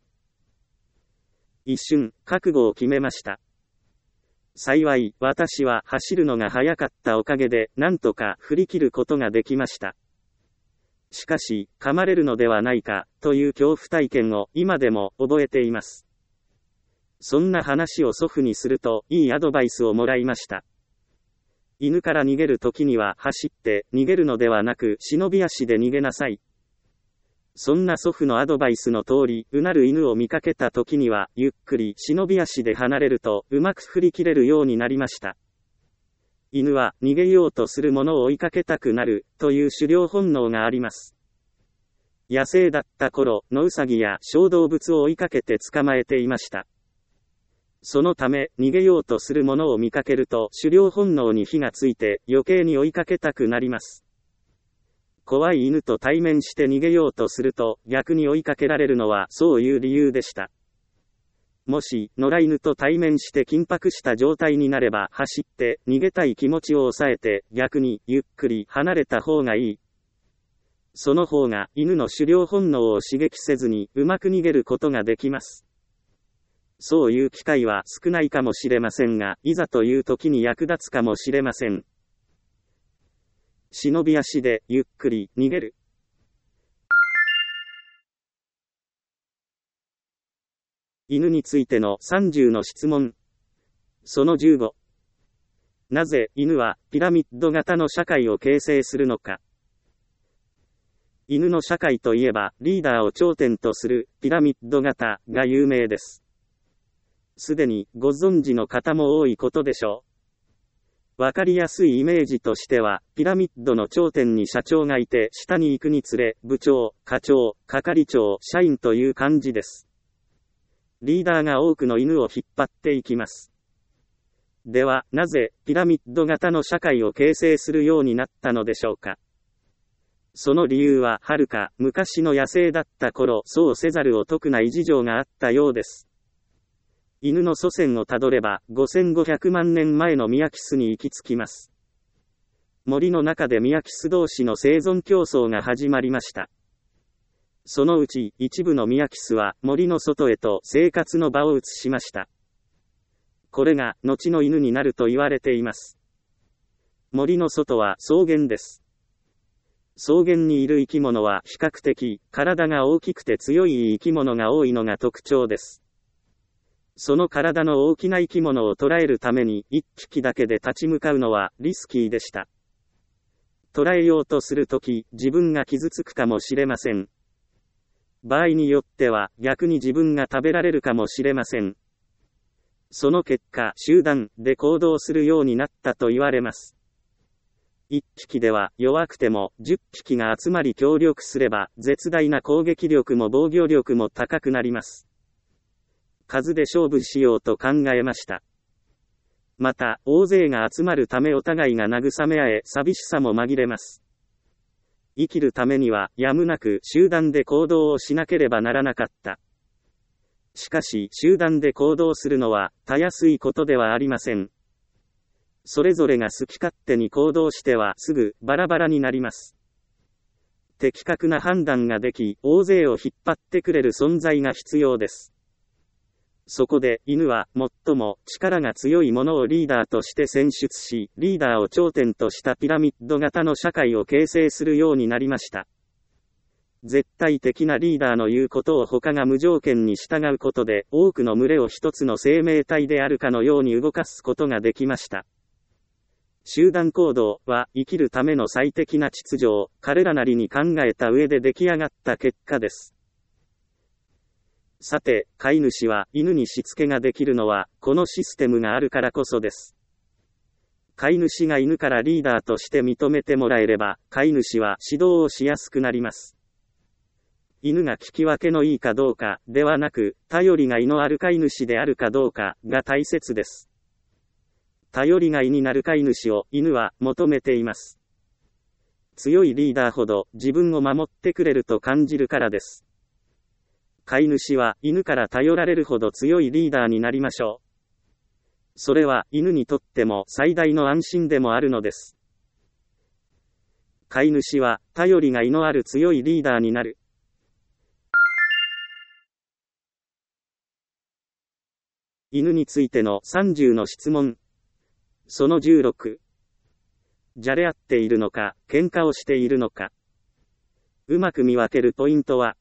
一瞬、覚悟を決めました。幸い、私は走るのが早かったおかげで、なんとか振り切ることができました。しかし、噛まれるのではないか、という恐怖体験を今でも覚えています。そんな話を祖父にすると、いいアドバイスをもらいました。犬から逃げるときには走って逃げるのではなく忍び足で逃げなさい。そんな祖父のアドバイスの通り、うなる犬を見かけたときにはゆっくり忍び足で離れるとうまく振り切れるようになりました。犬は逃げようとするものを追いかけたくなるという狩猟本能があります。野生だった頃、野ウサギや小動物を追いかけて捕まえていました。そのため、逃げようとするものを見かけると、狩猟本能に火がついて、余計に追いかけたくなります。怖い犬と対面して逃げようとすると、逆に追いかけられるのは、そういう理由でした。もし、野良犬と対面して緊迫した状態になれば、走って、逃げたい気持ちを抑えて、逆に、ゆっくり離れた方がいい。その方が、犬の狩猟本能を刺激せずに、うまく逃げることができます。そういう機会は少ないかもしれませんが、いざという時に役立つかもしれません。忍び足でゆっくり逃げる。犬についての30の質問。その15。なぜ犬はピラミッド型の社会を形成するのか。犬の社会といえばリーダーを頂点とするピラミッド型が有名です。すでにご存知の方も多いことでしょう。わかりやすいイメージとしては、ピラミッドの頂点に社長がいて、下に行くにつれ、部長、課長、係長、社員という感じです。リーダーが多くの犬を引っ張っていきます。では、なぜ、ピラミッド型の社会を形成するようになったのでしょうか。その理由は、はるか昔の野生だった頃、そうせざるを得ない事情があったようです。犬の祖先をたどれば、5500万年前のミアキスに行き着きます。森の中でミアキス同士の生存競争が始まりました。そのうち、一部のミアキスは森の外へと生活の場を移しました。これが、後の犬になると言われています。森の外は草原です。草原にいる生き物は比較的、体が大きくて強い生き物が多いのが特徴です。その体の大きな生き物を捕らえるために一匹だけで立ち向かうのはリスキーでした。捕らえようとするとき、自分が傷つくかもしれません。場合によっては逆に自分が食べられるかもしれません。その結果、集団で行動するようになったと言われます。1匹では弱くても10匹が集まり協力すれば絶大な攻撃力も防御力も高くなります。数で勝負しようと考えました。また、大勢が集まるためお互いが慰め合え、寂しさも紛れます。生きるためには、やむなく集団で行動をしなければならなかった。しかし、集団で行動するのは、たやすいことではありません。それぞれが好き勝手に行動しては、すぐ、バラバラになります。的確な判断ができ、大勢を引っ張ってくれる存在が必要です。そこで、犬は、最も力が強いものをリーダーとして選出し、リーダーを頂点としたピラミッド型の社会を形成するようになりました。絶対的なリーダーの言うことを他が無条件に従うことで、多くの群れを一つの生命体であるかのように動かすことができました。集団行動は、生きるための最適な秩序を、彼らなりに考えた上で出来上がった結果です。さて、飼い主は犬にしつけができるのは、このシステムがあるからこそです。飼い主が犬からリーダーとして認めてもらえれば、飼い主は指導をしやすくなります。犬が聞き分けのいいかどうか、ではなく、頼りがいのある飼い主であるかどうか、が大切です。頼りがいになる飼い主を、犬は求めています。強いリーダーほど、自分を守ってくれると感じるからです。飼い主は犬から頼られるほど強いリーダーになりましょう。それは犬にとっても最大の安心でもあるのです。 飼い主は、頼りがいのある強いリーダーになる。犬についての30の質問。その16。じゃれ合っているのか、喧嘩をしているのか。うまく見分けるポイントは、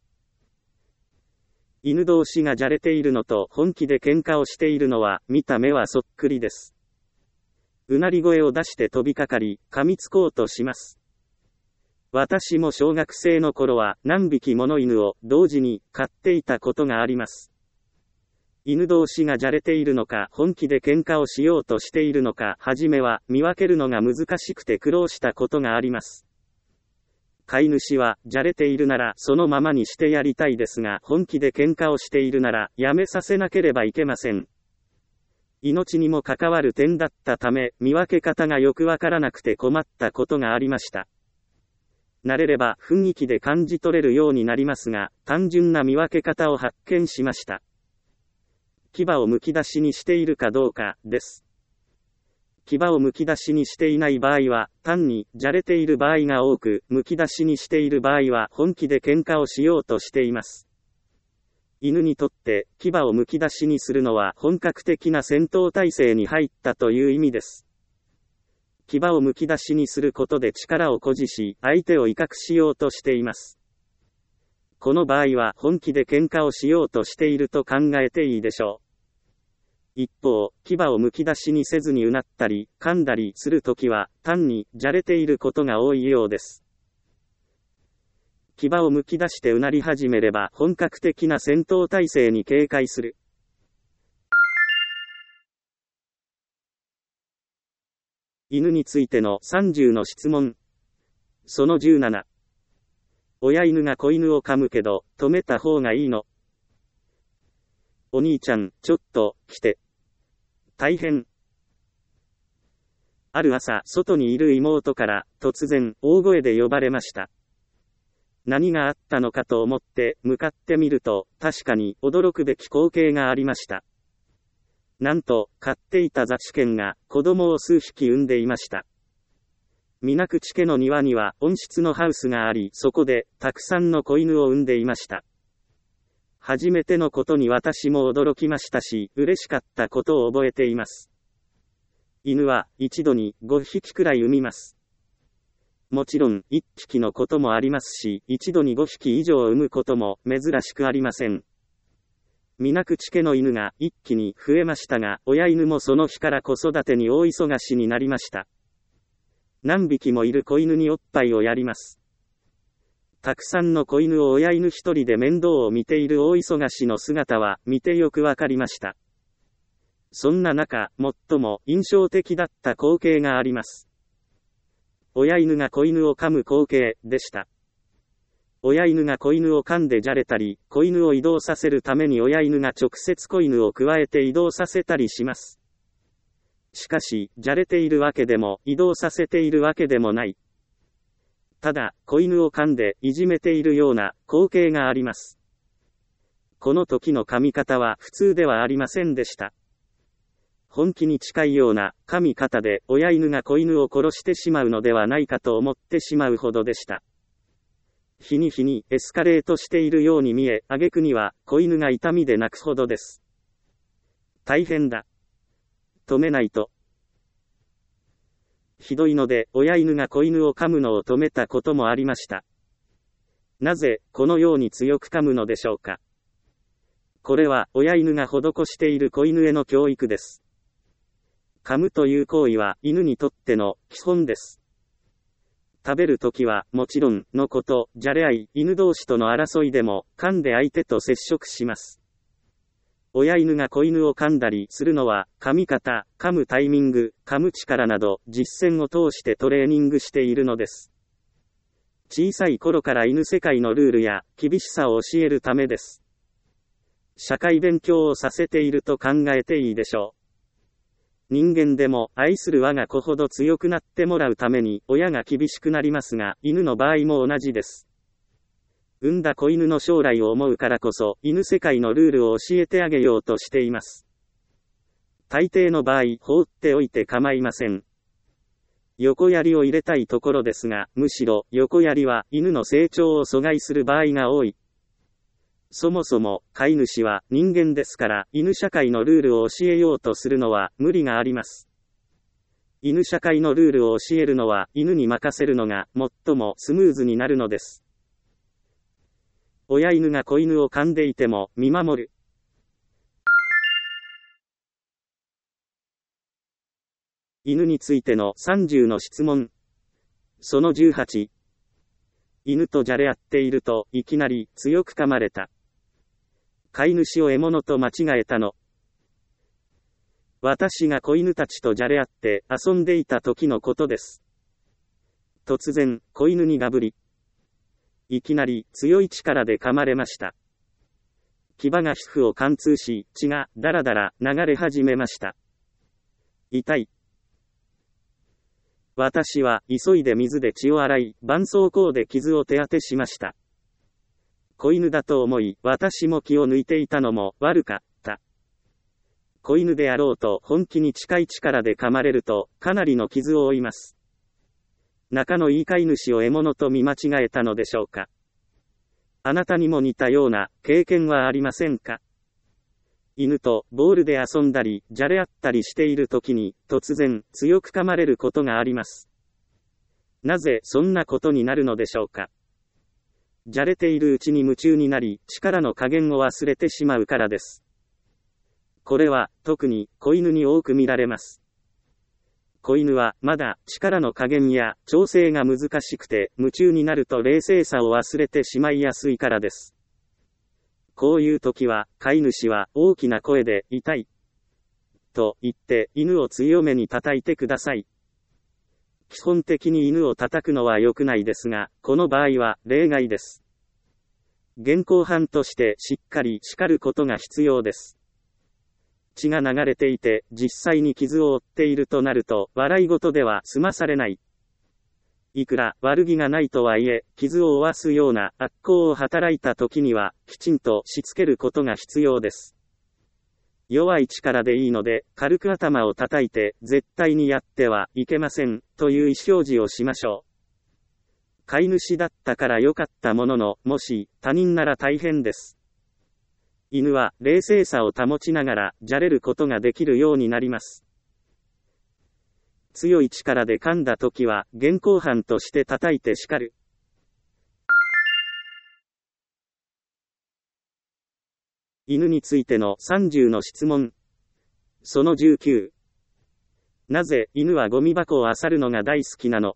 犬同士がじゃれているのと本気で喧嘩をしているのは、見た目はそっくりです。うなり声を出して飛びかかり、噛みつこうとします。私も小学生の頃は何匹もの犬を同時に飼っていたことがあります。犬同士がじゃれているのか本気で喧嘩をしようとしているのか、はじめは見分けるのが難しくて苦労したことがあります。飼い主は、じゃれているならそのままにしてやりたいですが、本気で喧嘩をしているなら、やめさせなければいけません。命にも関わる点だったため、見分け方がよくわからなくて困ったことがありました。慣れれば雰囲気で感じ取れるようになりますが、単純な見分け方を発見しました。牙をむき出しにしているかどうか、です。牙をむき出しにしていない場合は、単に、じゃれている場合が多く、むき出しにしている場合は、本気で喧嘩をしようとしています。犬にとって、牙をむき出しにするのは、本格的な戦闘態勢に入ったという意味です。牙をむき出しにすることで力を誇示し、相手を威嚇しようとしています。この場合は、本気で喧嘩をしようとしていると考えていいでしょう。一方、牙をむき出しにせずにうなったり、噛んだりするときは、単に、じゃれていることが多いようです。牙をむき出してうなり始めれば、本格的な戦闘態勢に警戒する。犬についての30の質問。その17。親犬が子犬を噛むけど、止めた方がいいの？お兄ちゃん、ちょっと、来て。大変。ある朝、外にいる妹から、突然、大声で呼ばれました。何があったのかと思って、向かってみると、確かに、驚くべき光景がありました。なんと、飼っていたザチ犬が、子供を数匹産んでいました。水口家の庭には、温室のハウスがあり、そこで、たくさんの子犬を産んでいました。初めてのことに私も驚きましたし、嬉しかったことを覚えています。犬は一度に5匹くらい産みます。もちろん1匹のこともありますし、一度に5匹以上産むことも珍しくありません。水口家の犬が一気に増えましたが、親犬もその日から子育てに大忙しになりました。何匹もいる子犬におっぱいをやります。たくさんの子犬を親犬一人で面倒を見ている大忙しの姿は見てよくわかりました。そんな中、最も印象的だった光景があります。親犬が子犬を噛む光景でした。親犬が子犬を噛んでじゃれたり、子犬を移動させるために親犬が直接子犬をくわえて移動させたりします。しかし、じゃれているわけでも、移動させているわけでもない。ただ、子犬を噛んでいじめているような光景があります。この時の噛み方は普通ではありませんでした。本気に近いような噛み方で親犬が子犬を殺してしまうのではないかと思ってしまうほどでした。日に日にエスカレートしているように見え、挙句には子犬が痛みで泣くほどです。大変だ。止めないと。ひどいので、親犬が子犬を噛むのを止めたこともありました。なぜ、このように強く噛むのでしょうか。これは、親犬が施している子犬への教育です。噛むという行為は、犬にとっての基本です。食べるときは、もちろん、のこと、じゃれ合い、犬同士との争いでも、噛んで相手と接触します。親犬が子犬を噛んだりするのは、噛み方、噛むタイミング、噛む力など、実践を通してトレーニングしているのです。小さい頃から犬世界のルールや、厳しさを教えるためです。社会勉強をさせていると考えていいでしょう。人間でも、愛する我が子ほど強くなってもらうために、親が厳しくなりますが、犬の場合も同じです。産んだ子犬の将来を思うからこそ、犬世界のルールを教えてあげようとしています。大抵の場合、放っておいて構いません。 横槍を入れたいところですが、むしろ横槍は犬の成長を阻害する場合が多い。そもそも飼い主は人間ですから、犬社会のルールを教えようとするのは無理があります。犬社会のルールを教えるのは犬に任せるのが最もスムーズになるのです。親犬が子犬を噛んでいても見守る。犬についての30の質問。その18。犬とじゃれ合っているといきなり強く噛まれた。飼い主を獲物と間違えたの。私が子犬たちとじゃれ合って遊んでいた時のことです。突然、子犬にがぶり。いきなり強い力で噛まれました。牙が皮膚を貫通し、血がだらだら流れ始めました。痛い。私は急いで水で血を洗い、絆創膏で傷を手当てしました。子犬だと思い、私も気を抜いていたのも悪かった。子犬であろうと本気に近い力で噛まれると、かなりの傷を負います。仲のいい飼い主を獲物と見間違えたのでしょうか。あなたにも似たような経験はありませんか。犬とボールで遊んだり、じゃれ合ったりしている時に、突然、強く噛まれることがあります。なぜそんなことになるのでしょうか。じゃれているうちに夢中になり、力の加減を忘れてしまうからです。これは、特に、子犬に多く見られます。子犬は、まだ、力の加減や、調整が難しくて、夢中になると冷静さを忘れてしまいやすいからです。こういう時は、飼い主は、大きな声で、痛い。と言って、犬を強めに叩いてください。基本的に犬を叩くのは良くないですが、この場合は例外です。現行犯としてしっかり叱ることが必要です。血が流れていて、実際に傷を負っているとなると、笑い事では済まされない。いくら悪気がないとはいえ、傷を負わすような悪行を働いた時には、きちんとしつけることが必要です。弱い力でいいので、軽く頭を叩いて、絶対にやってはいけません、という意思表示をしましょう。飼い主だったから良かったものの、もし、他人なら大変です。犬は、冷静さを保ちながら、じゃれることができるようになります。強い力で噛んだときは、現行犯として叩いて叱る。犬についての30の質問。その19。なぜ犬はゴミ箱を漁るのが大好きなの？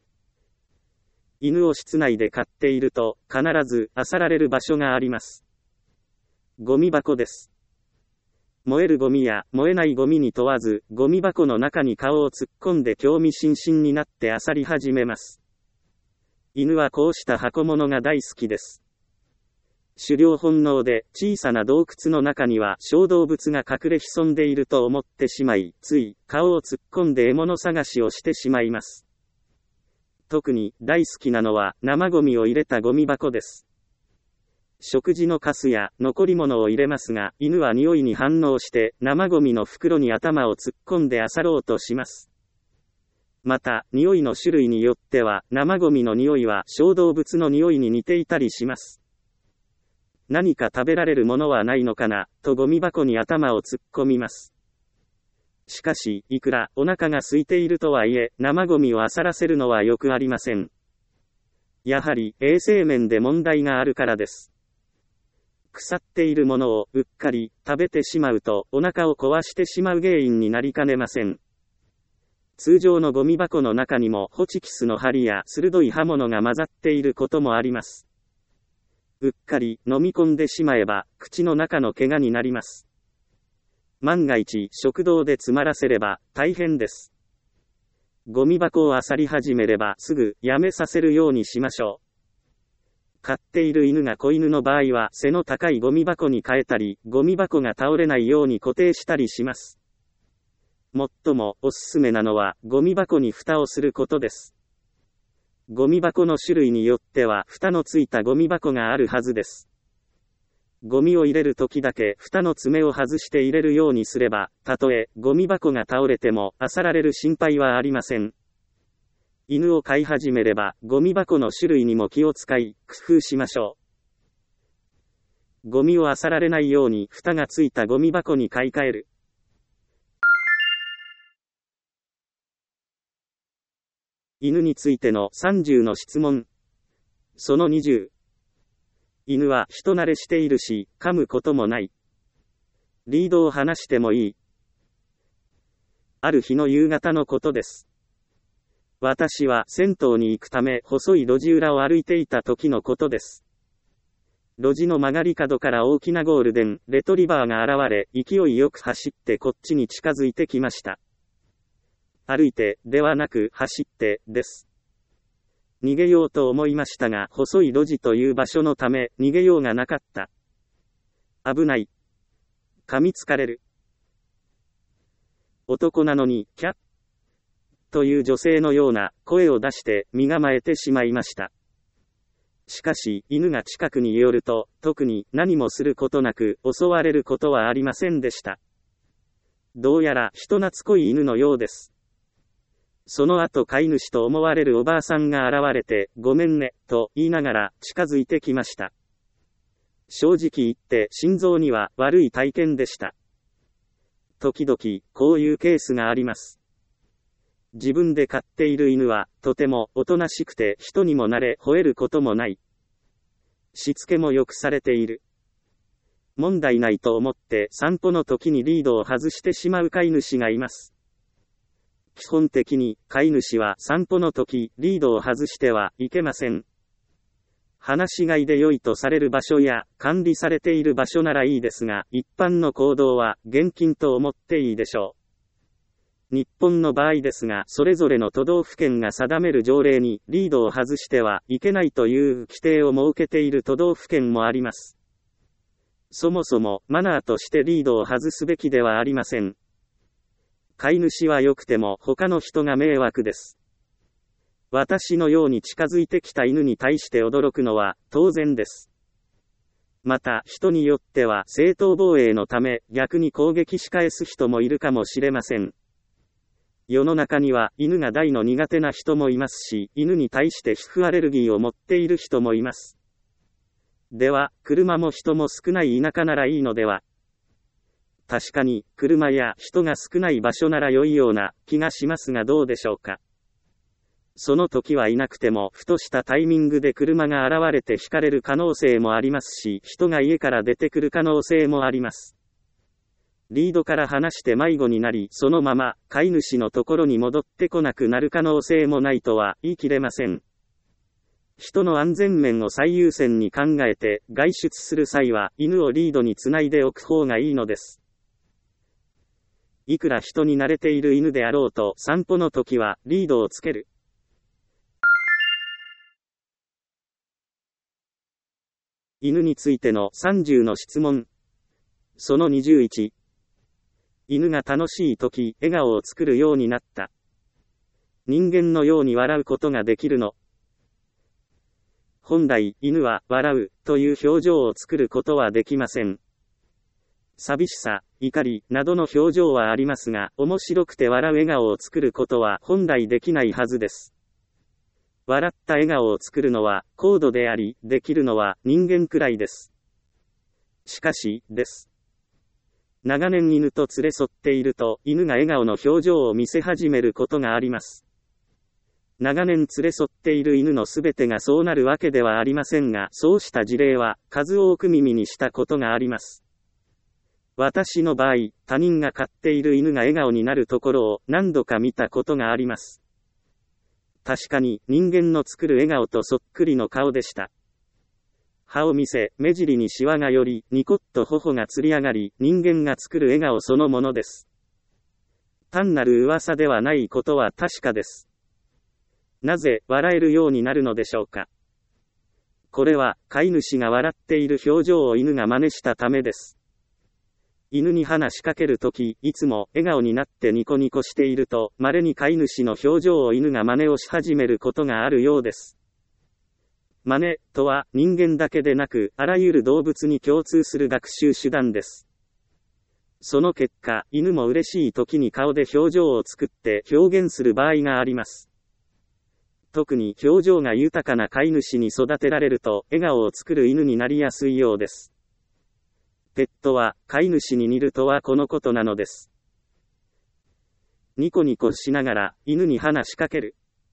犬を室内で飼っていると、必ず漁られる場所があります。ゴミ箱です。燃えるゴミや燃えないゴミに問わず、ゴミ箱の中に顔を突っ込んで興味津々になって漁り始めます。犬はこうした箱物が大好きです。狩猟本能で小さな洞窟の中には小動物が隠れ潜んでいると思ってしまい、つい顔を突っ込んで獲物探しをしてしまいます。特に大好きなのは生ゴミを入れたゴミ箱です。食事のカスや残り物を入れますが、犬は匂いに反応して生ゴミの袋に頭を突っ込んで漁ろうとします。また、匂いの種類によっては生ゴミの匂いは小動物の匂いに似ていたりします。何か食べられるものはないのかな、とゴミ箱に頭を突っ込みます。しかし、いくらお腹が空いているとはいえ、生ゴミを漁らせるのはよくありません。やはり、衛生面で問題があるからです。腐っているものをうっかり食べてしまうと、お腹を壊してしまう原因になりかねません。通常のゴミ箱の中にもホチキスの針や鋭い刃物が混ざっていることもあります。うっかり飲み込んでしまえば、口の中の怪我になります。万が一、食道で詰まらせれば、大変です。ゴミ箱を漁り始めれば、すぐ、やめさせるようにしましょう。飼っている犬が子犬の場合は、背の高いゴミ箱に変えたり、ゴミ箱が倒れないように固定したりします。最も、おすすめなのは、ゴミ箱に蓋をすることです。ゴミ箱の種類によっては蓋のついたゴミ箱があるはずです。ゴミを入れるときだけ蓋の爪を外して入れるようにすれば、たとえゴミ箱が倒れても漁られる心配はありません。 犬を飼い始めれば、ゴミ箱の種類にも気を使い、工夫しましょう。ゴミを漁られないように蓋がついたゴミ箱に買い替える。犬についての30の質問。その20。犬は人慣れしているし、噛むこともない。リードを離してもいい。ある日の夕方のことです。私は銭湯に行くため細い路地裏を歩いていた時のことです。路地の曲がり角から大きなゴールデンレトリバーが現れ、勢いよく走ってこっちに近づいてきました。歩いて、ではなく走って、です。逃げようと思いましたが、細い路地という場所のため、逃げようがなかった。危ない。噛みつかれる。男なのに、キャッという女性のような声を出して身構えてしまいました。しかし、犬が近くに寄ると、特に何もすることなく襲われることはありませんでした。どうやら人懐っこい犬のようです。その後飼い主と思われるおばあさんが現れて、ごめんね、と言いながら近づいてきました。正直言って心臓には悪い体験でした。時々、こういうケースがあります。自分で飼っている犬は、とてもおとなしくて人にも慣れ吠えることもない。しつけもよくされている。問題ないと思って散歩の時にリードを外してしまう飼い主がいます。基本的に飼い主は散歩の時リードを外してはいけません。放し飼いで良いとされる場所や管理されている場所ならいいですが、一般の行動は厳禁と思っていいでしょう。日本の場合ですが、それぞれの都道府県が定める条例にリードを外してはいけないという規定を設けている都道府県もあります。そもそもマナーとしてリードを外すべきではありません。飼い主は良くても他の人が迷惑です。私のように近づいてきた犬に対して驚くのは当然です。また人によっては正当防衛のため逆に攻撃し返す人もいるかもしれません。世の中には犬が大の苦手な人もいますし、犬に対して皮膚アレルギーを持っている人もいます。では、車も人も少ない田舎ならいいのでは。確かに、車や人が少ない場所なら良いような気がしますがどうでしょうか。その時はいなくても、ふとしたタイミングで車が現れてひかれる可能性もありますし、人が家から出てくる可能性もあります。リードから離して迷子になり、そのまま飼い主のところに戻ってこなくなる可能性もないとは言い切れません。人の安全面を最優先に考えて外出する際は犬をリードにつないでおく方がいいのです。いくら人に慣れている犬であろうと散歩の時はリードをつける。犬についての30の質問。その21。犬が楽しい時、笑顔を作るようになった。人間のように笑うことができるの。本来、犬は笑うという表情を作ることはできません。寂しさ、怒りなどの表情はありますが、面白くて笑う笑顔を作ることは本来できないはずです。笑った笑顔を作るのは高度であり、できるのは人間くらいです。しかし、です。長年犬と連れ添っていると、犬が笑顔の表情を見せ始めることがあります。長年連れ添っている犬のすべてがそうなるわけではありませんが、そうした事例は数多く耳にしたことがあります。私の場合、他人が飼っている犬が笑顔になるところを何度か見たことがあります。確かに人間の作る笑顔とそっくりの顔でした。歯を見せ、目尻にシワが寄り、ニコッと頬がつり上がり、人間が作る笑顔そのものです。単なる噂ではないことは確かです。なぜ笑えるようになるのでしょうか。これは飼い主が笑っている表情を犬が真似したためです。犬に話しかけるとき、いつも笑顔になってニコニコしていると、稀に飼い主の表情を犬が真似をし始めることがあるようです。真似とは人間だけでなく、あらゆる動物に共通する学習手段です。その結果、犬も嬉しい時に顔で表情を作って表現する場合があります。 特に表情が豊かな飼い主に育てられると、笑顔を作る犬になりやすいようです。ペットは、飼い主に似るとはこのことなのです。ニコニコしながら、犬に話しかける。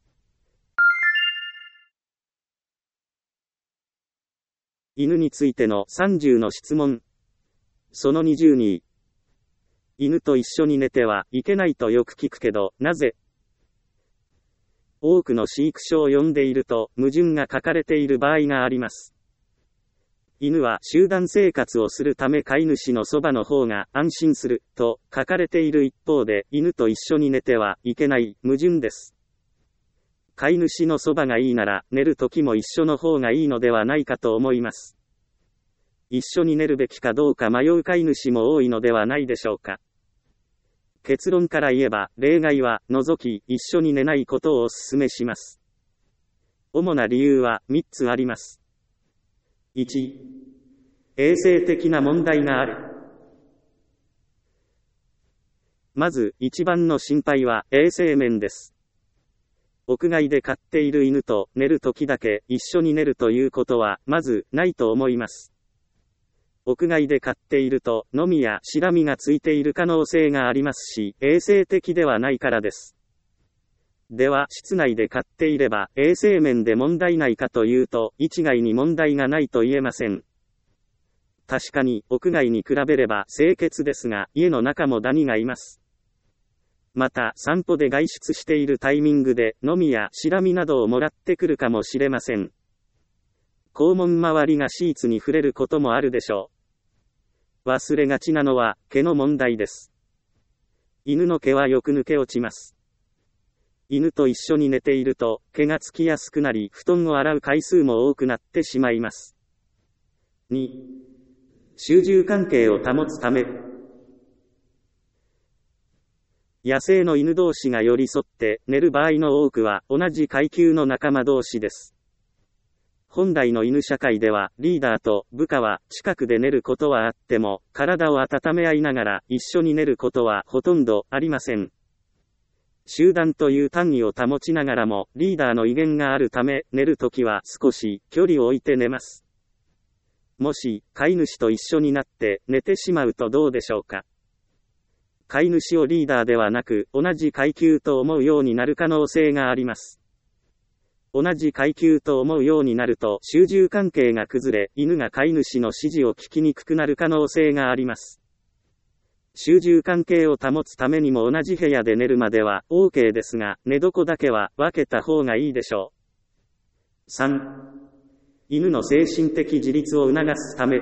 犬についての30の質問。その22。犬と一緒に寝てはいけないとよく聞くけど、なぜ？多くの飼育書を読んでいると、矛盾が書かれている場合があります。犬は集団生活をするため飼い主のそばの方が安心する、と書かれている一方で、犬と一緒に寝てはいけない、矛盾です。飼い主のそばがいいなら、寝るときも一緒の方がいいのではないかと思います。一緒に寝るべきかどうか迷う飼い主も多いのではないでしょうか。結論から言えば、例外は除き、一緒に寝ないことをお勧めします。主な理由は3つあります。1、衛生的な問題がある。まず、一番の心配は衛生面です。屋外で飼っている犬と寝るときだけ一緒に寝るということは、まず、ないと思います。屋外で飼っていると、ノミやシラミがついている可能性がありますし、衛生的ではないからです。では、室内で飼っていれば、衛生面で問題ないかというと、一概に問題がないと言えません。確かに、屋外に比べれば清潔ですが、家の中もダニがいます。また、散歩で外出しているタイミングで、ノミやシラミなどをもらってくるかもしれません。肛門周りがシーツに触れることもあるでしょう。忘れがちなのは、毛の問題です。犬の毛はよく抜け落ちます。犬と一緒に寝ていると、毛がつきやすくなり、布団を洗う回数も多くなってしまいます。2、習獣関係を保つため。野生の犬同士が寄り添って寝る場合の多くは同じ階級の仲間同士です。本来の犬社会ではリーダーと部下は近くで寝ることはあっても体を温め合いながら一緒に寝ることはほとんどありません。集団という単位を保ちながらもリーダーの威厳があるため寝るときは少し距離を置いて寝ます。もし飼い主と一緒になって寝てしまうとどうでしょうか。飼い主をリーダーではなく、同じ階級と思うようになる可能性があります。同じ階級と思うようになると、習獣関係が崩れ、犬が飼い主の指示を聞きにくくなる可能性があります。習獣関係を保つためにも同じ部屋で寝るまでは OK ですが、寝床だけは分けた方がいいでしょう。3、犬の精神的自立を促すため。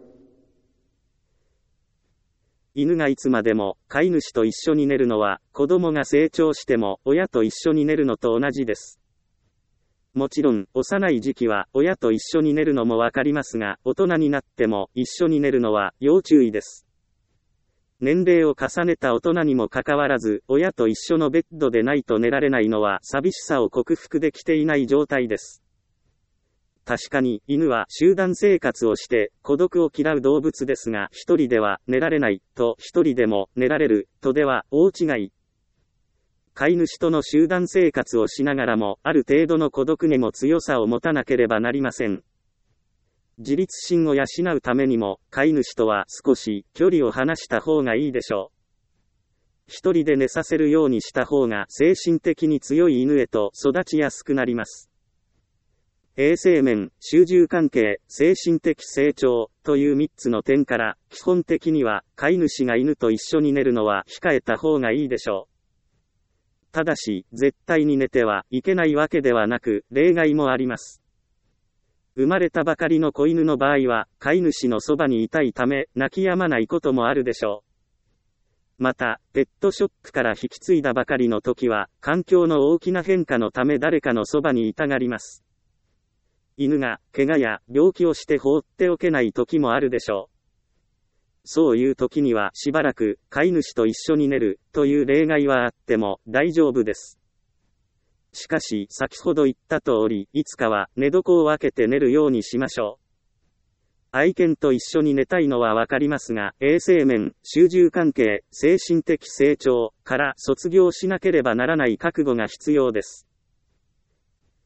犬がいつまでも飼い主と一緒に寝るのは子供が成長しても親と一緒に寝るのと同じです。もちろん幼い時期は親と一緒に寝るのもわかりますが、大人になっても一緒に寝るのは要注意です。年齢を重ねた大人にもかかわらず親と一緒のベッドでないと寝られないのは寂しさを克服できていない状態です。確かに犬は集団生活をして孤独を嫌う動物ですが、一人では寝られないと一人でも寝られるとでは大違い。飼い主との集団生活をしながらもある程度の孤独にも強さを持たなければなりません。自立心を養うためにも飼い主とは少し距離を離した方がいいでしょう。一人で寝させるようにした方が精神的に強い犬へと育ちやすくなります。衛生面、習獣関係、精神的成長という3つの点から、基本的には飼い主が犬と一緒に寝るのは控えた方がいいでしょう。ただし、絶対に寝てはいけないわけではなく、例外もあります。生まれたばかりの子犬の場合は、飼い主のそばにいたいため、泣き止まないこともあるでしょう。また、ペットショップから引き継いだばかりの時は、環境の大きな変化のため誰かのそばにいたがります。犬が怪我や病気をして放っておけない時もあるでしょう。そういう時にはしばらく飼い主と一緒に寝るという例外はあっても大丈夫です。しかし先ほど言った通り、いつかは寝床を分けて寝るようにしましょう。愛犬と一緒に寝たいのはわかりますが、衛生面、習獣関係、精神的成長から卒業しなければならない覚悟が必要です。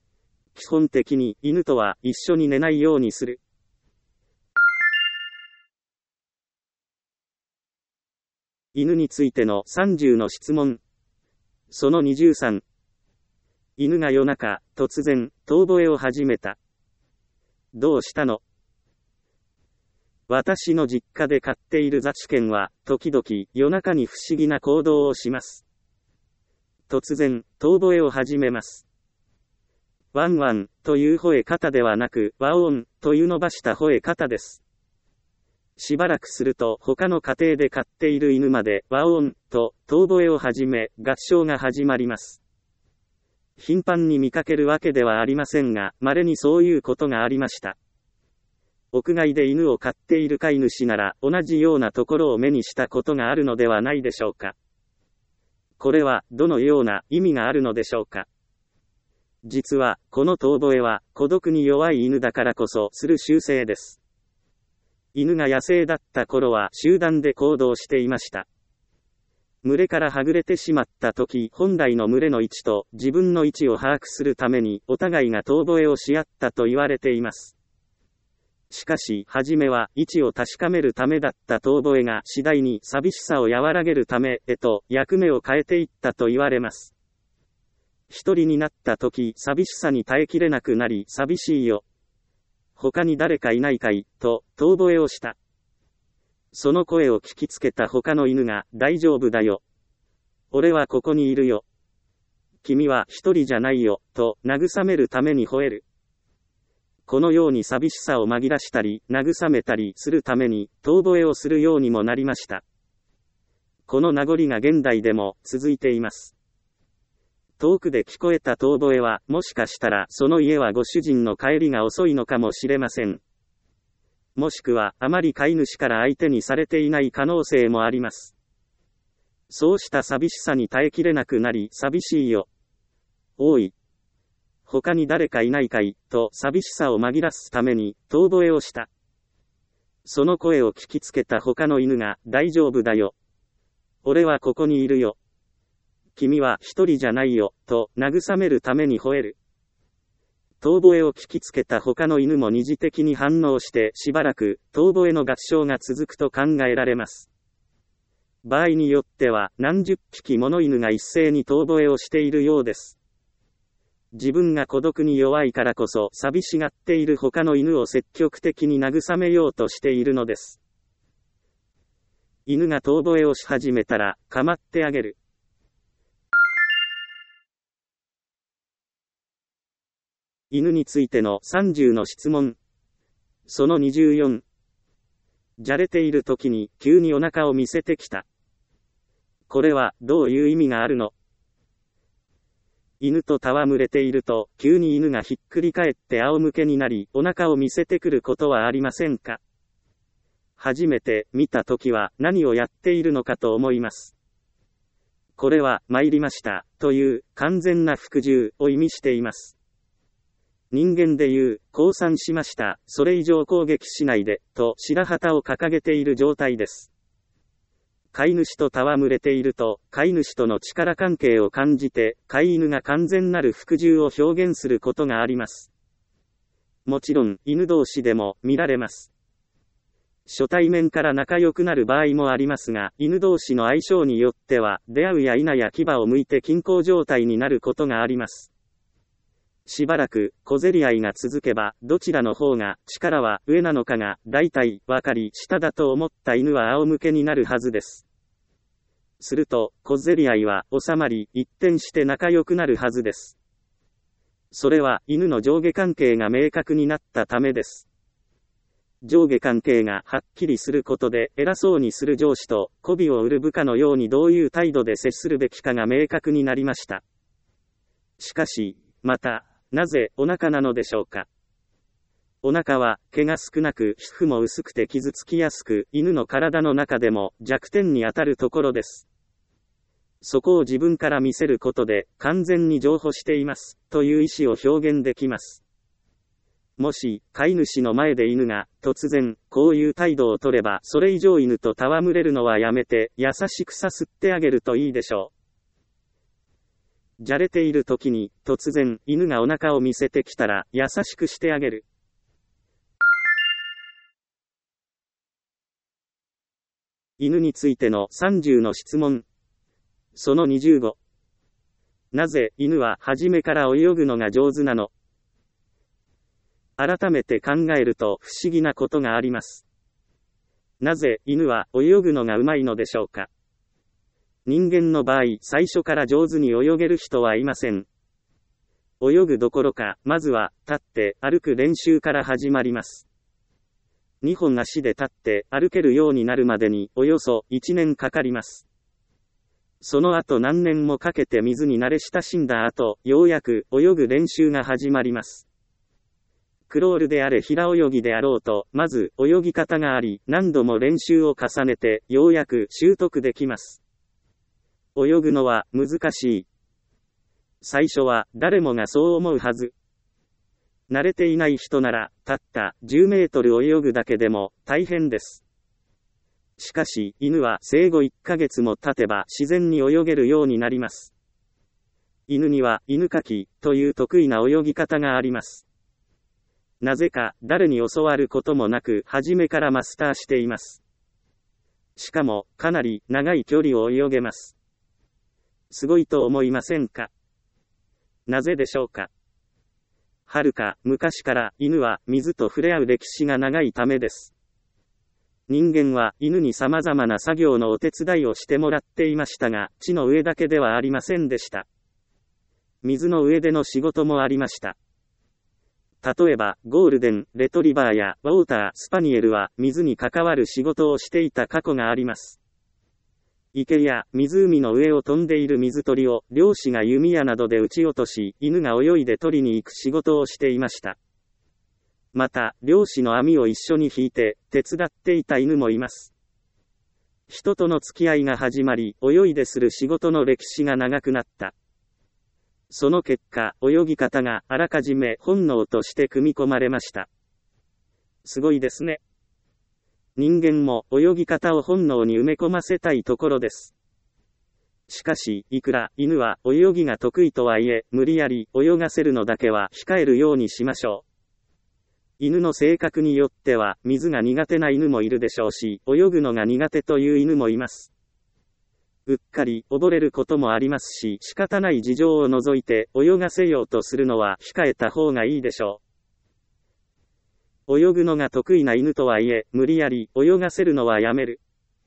基本的に犬とは一緒に寝ないようにする。犬についての30の質問。その23。犬が夜中、突然、遠吠えを始めた。どうしたの？私の実家で飼っているザチ犬は、時々、夜中に不思議な行動をします。突然、遠吠えを始めます。ワンワン、という吠え方ではなく、ワオン、という伸ばした吠え方です。しばらくすると他の家庭で飼っている犬までワオンと遠吠えを始め合唱が始まります。頻繁に見かけるわけではありませんが、稀にそういうことがありました。屋外で犬を飼っている飼い主なら同じようなところを目にしたことがあるのではないでしょうか。これはどのような意味があるのでしょうか。実はこの遠吠えは孤独に弱い犬だからこそする習性です。犬が野生だった頃は集団で行動していました。群れからはぐれてしまった時、本来の群れの位置と自分の位置を把握するためにお互いが遠吠えをし合ったと言われています。しかし、初めは位置を確かめるためだった遠吠えが次第に寂しさを和らげるためへと役目を変えていったと言われます。一人になった時、寂しさに耐えきれなくなり、寂しいよ。他に誰かいないかい、と、遠吠えをした。その声を聞きつけた他の犬が、大丈夫だよ。俺はここにいるよ。君は一人じゃないよ、と、慰めるために吠える。このように寂しさを紛らしたり、慰めたりするために、遠吠えをするようにもなりました。この名残が現代でも、続いています。遠くで聞こえた遠吠えは、もしかしたらその家はご主人の帰りが遅いのかもしれません。もしくは、あまり飼い主から相手にされていない可能性もあります。そうした寂しさに耐えきれなくなり、寂しいよ。おい。他に誰かいないかい、と寂しさを紛らすために、遠吠えをした。その声を聞きつけた他の犬が、大丈夫だよ。俺はここにいるよ。君は一人じゃないよ、と慰めるために吠える。遠吠えを聞きつけた他の犬も二次的に反応してしばらく遠吠えの合唱が続くと考えられます。場合によっては何十匹もの犬が一斉に遠吠えをしているようです。自分が孤独に弱いからこそ寂しがっている他の犬を積極的に慰めようとしているのです。犬が遠吠えをし始めたら構ってあげる。犬についての30の質問。その24。じゃれている時に急にお腹を見せてきた。これはどういう意味があるの？犬と戯れていると急に犬がひっくり返って仰向けになりお腹を見せてくることはありませんか？初めて見た時は何をやっているのかと思います。これは参りましたという完全な服従を意味しています。人間でいう、降参しました、それ以上攻撃しないで、と白旗を掲げている状態です。飼い主と戯れていると、飼い主との力関係を感じて、飼い犬が完全なる服従を表現することがあります。もちろん、犬同士でも見られます。初対面から仲良くなる場合もありますが、犬同士の相性によっては、出会うや否や牙を向いて均衡状態になることがあります。しばらく小競り合いが続けば、どちらの方が力は上なのかが大体わかり、下だと思った犬は仰向けになるはずです。すると小競り合いは収まり、一転して仲良くなるはずです。それは犬の上下関係が明確になったためです。上下関係がはっきりすることで、偉そうにする上司と媚びを売る部下のようにどういう態度で接するべきかが明確になりました。しかし、また、なぜお腹なのでしょうか。お腹は毛が少なく皮膚も薄くて傷つきやすく、犬の体の中でも弱点にあたるところです。そこを自分から見せることで完全に譲歩していますという意思を表現できます。もし飼い主の前で犬が突然こういう態度を取れば、それ以上犬と戯れるのはやめて優しくさすってあげるといいでしょう。 じゃれている時に、突然、犬がお腹を見せてきたら、優しくしてあげる。犬についての30の質問。その25。なぜ犬は初めから泳ぐのが上手なの？改めて考えると不思議なことがあります。なぜ犬は泳ぐのがうまいのでしょうか？人間の場合、最初から上手に泳げる人はいません。泳ぐどころか、まずは、立って歩く練習から始まります。2本足で立って歩けるようになるまでに、およそ1年かかります。その後何年もかけて水に慣れ親しんだ後、ようやく泳ぐ練習が始まります。クロールであれ平泳ぎであろうと、まず泳ぎ方があり、何度も練習を重ねて、ようやく習得できます。泳ぐのは難しい。最初は誰もがそう思うはず。慣れていない人なら、たった10メートル泳ぐだけでも大変です。しかし、犬は生後1ヶ月も経てば自然に泳げるようになります。犬には犬かきという得意な泳ぎ方があります。なぜか誰に教わることもなく初めからマスターしています。しかもかなり長い距離を泳げます。すごいと思いませんか？なぜでしょうか？はるか昔から犬は水と触れ合う歴史が長いためです。人間は犬に様々な作業のお手伝いをしてもらっていましたが、地の上だけではありませんでした。水の上での仕事もありました。例えば、ゴールデン、レトリバーやウォーター、スパニエルは水に関わる仕事をしていた過去があります。池や湖の上を飛んでいる水鳥を漁師が弓矢などで撃ち落とし、犬が泳いで取りに行く仕事をしていました。また、漁師の網を一緒に引いて手伝っていた犬もいます。人との付き合いが始まり、泳いでする仕事の歴史が長くなった。その結果、泳ぎ方があらかじめ本能として組み込まれました。すごいですね。人間も泳ぎ方を本能に埋め込ませたいところです。しかし、いくら犬は泳ぎが得意とはいえ、無理やり泳がせるのだけは控えるようにしましょう。犬の性格によっては、水が苦手な犬もいるでしょうし、泳ぐのが苦手という犬もいます。うっかり溺れることもありますし、仕方ない事情を除いて泳がせようとするのは控えた方がいいでしょう。泳ぐのが得意な犬とはいえ、無理やり泳がせるのはやめる。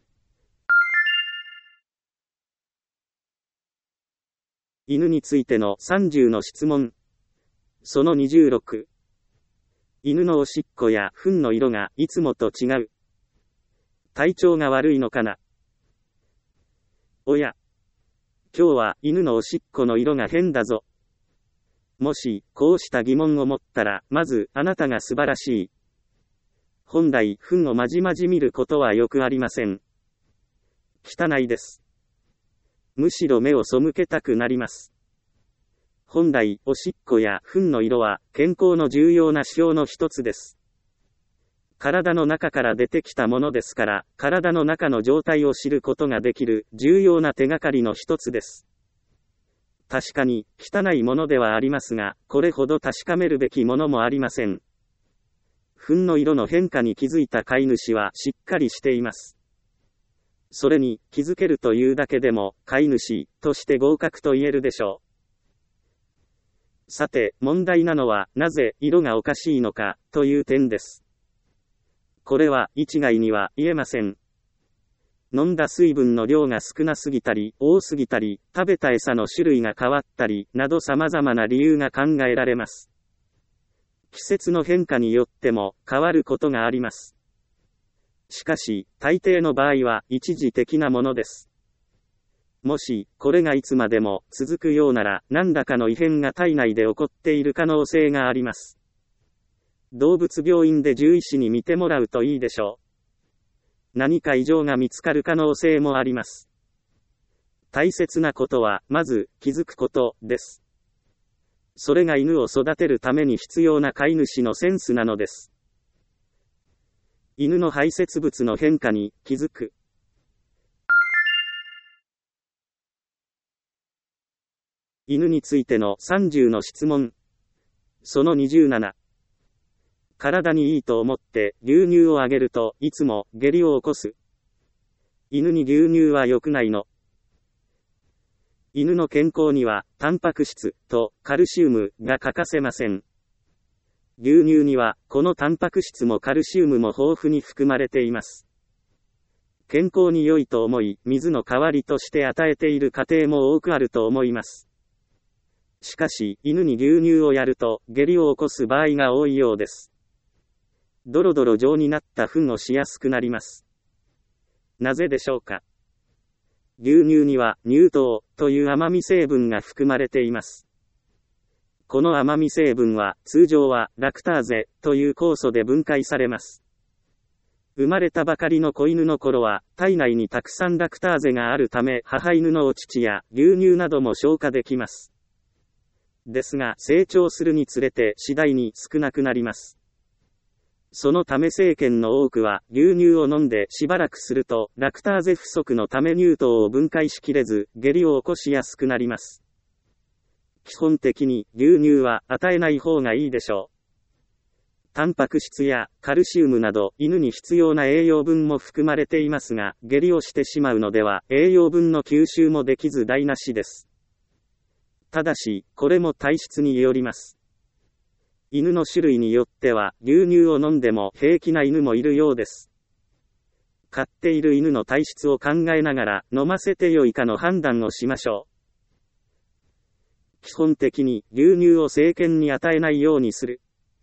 犬についての30の質問。その26。犬のおしっこや糞の色がいつもと違う。体調が悪いのかな？おや。今日は犬のおしっこの色が変だぞ。もし、こうした疑問を持ったら、まず、あなたが素晴らしい。本来、糞をまじまじ見ることはよくありません。汚いです。むしろ目を背けたくなります。本来、おしっこや糞の色は、健康の重要な指標の一つです。体の中から出てきたものですから、体の中の状態を知ることができる、重要な手がかりの一つです。確かに、汚いものではありますが、これほど確かめるべきものもありません。糞の色の変化に気づいた飼い主はしっかりしています。それに、気づけるというだけでも、飼い主として合格と言えるでしょう。さて、問題なのは、なぜ色がおかしいのか、という点です。これは、一概には言えません。飲んだ水分の量が少なすぎたり、多すぎたり、食べた餌の種類が変わったり、など様々な理由が考えられます。季節の変化によっても変わることがあります。しかし、大抵の場合は一時的なものです。もし、これがいつまでも続くようなら、何らかの異変が体内で起こっている可能性があります。動物病院で獣医師に診てもらうといいでしょう。何か異常が見つかる可能性もあります。大切なことは、まず、気づくことです。それが犬を育てるために必要な飼い主のセンスなのです。犬の排泄物の変化に気づく。 犬についての30の質問。その27。体にいいと思って牛乳をあげるといつも下痢を起こす。犬に牛乳は良くないの？犬の健康にはタンパク質とカルシウムが欠かせません。牛乳にはこのタンパク質もカルシウムも豊富に含まれています。健康に良いと思い、水の代わりとして与えている家庭も多くあると思います。しかし、犬に牛乳をやると下痢を起こす場合が多いようです。ドロドロ状になった糞をしやすくなります。なぜでしょうか。牛乳には乳糖という甘み成分が含まれています。この甘み成分は通常はラクターゼという酵素で分解されます。生まれたばかりの子犬の頃は体内にたくさんラクターゼがあるため母犬のお乳や牛乳なども消化できます。ですが成長するにつれて次第に少なくなります。そのため成犬の多くは牛乳を飲んでしばらくするとラクターゼ不足のため乳糖を分解しきれず下痢を起こしやすくなります。基本的に牛乳は与えない方がいいでしょう。タンパク質やカルシウムなど犬に必要な栄養分も含まれていますが、下痢をしてしまうのでは栄養分の吸収もできず台無しです。ただし、これも体質によります。犬の種類によっては牛乳を飲んでも平気な犬もいるようです。飼っている犬の体質を考えながら飲ませてよいかの判断をしましょう。基本的に牛乳を成犬に与えないようにする。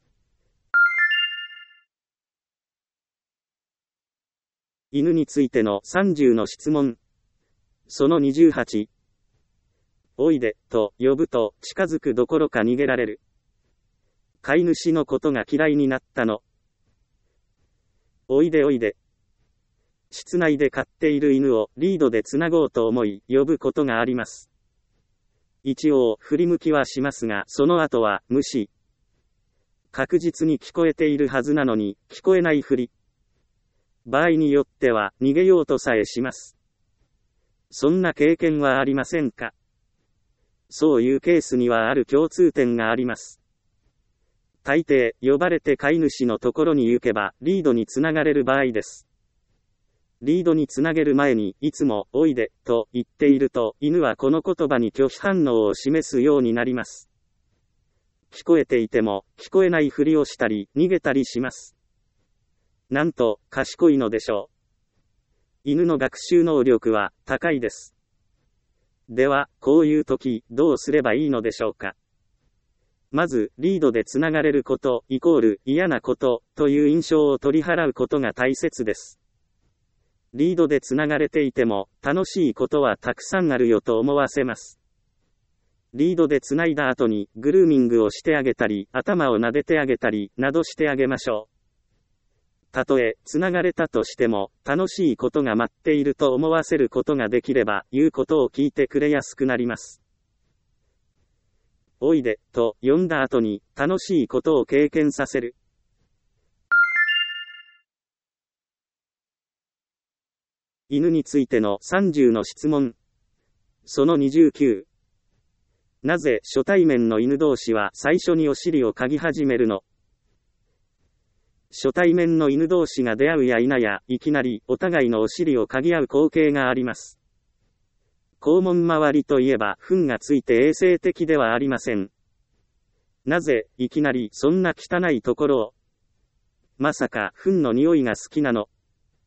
犬についての30の質問。その28。おいで、と呼ぶと近づくどころか逃げられる。飼い主のことが嫌いになったの。おいでおいで。室内で飼っている犬をリードでつなごうと思い呼ぶことがあります。一応振り向きはしますが、その後は無視。確実に聞こえているはずなのに聞こえないふり。場合によっては逃げようとさえします。そんな経験はありませんか？そういうケースにはある共通点があります。大抵、呼ばれて飼い主のところに行けばリードにつながれる場合です。リードにつなげる前にいつもおいでと言っていると犬はこの言葉に拒否反応を示すようになります。聞こえていても聞こえないふりをしたり逃げたりします。なんと賢いのでしょう。犬の学習能力は高いです。ではこういう時どうすればいいのでしょうか。まずリードでつながれることイコール嫌なことという印象を取り払うことが大切です。リードでつながれていても楽しいことはたくさんあるよと思わせます。リードでつないだ後にグルーミングをしてあげたり頭を撫でてあげたりなどしてあげましょう。たとえつながれたとしても楽しいことが待っていると思わせることができれば言うことを聞いてくれやすくなります。おいでと呼んだ後に楽しいことを経験させる。犬についての30の質問。その29。なぜ初対面の犬同士は最初にお尻を嗅ぎ始めるの？初対面の犬同士が出会うや否や、いきなりお互いのお尻を嗅ぎ合う光景があります。肛門周りといえば糞がついて衛生的ではありません。なぜいきなりそんな汚いところを？まさか糞の匂いが好きなの？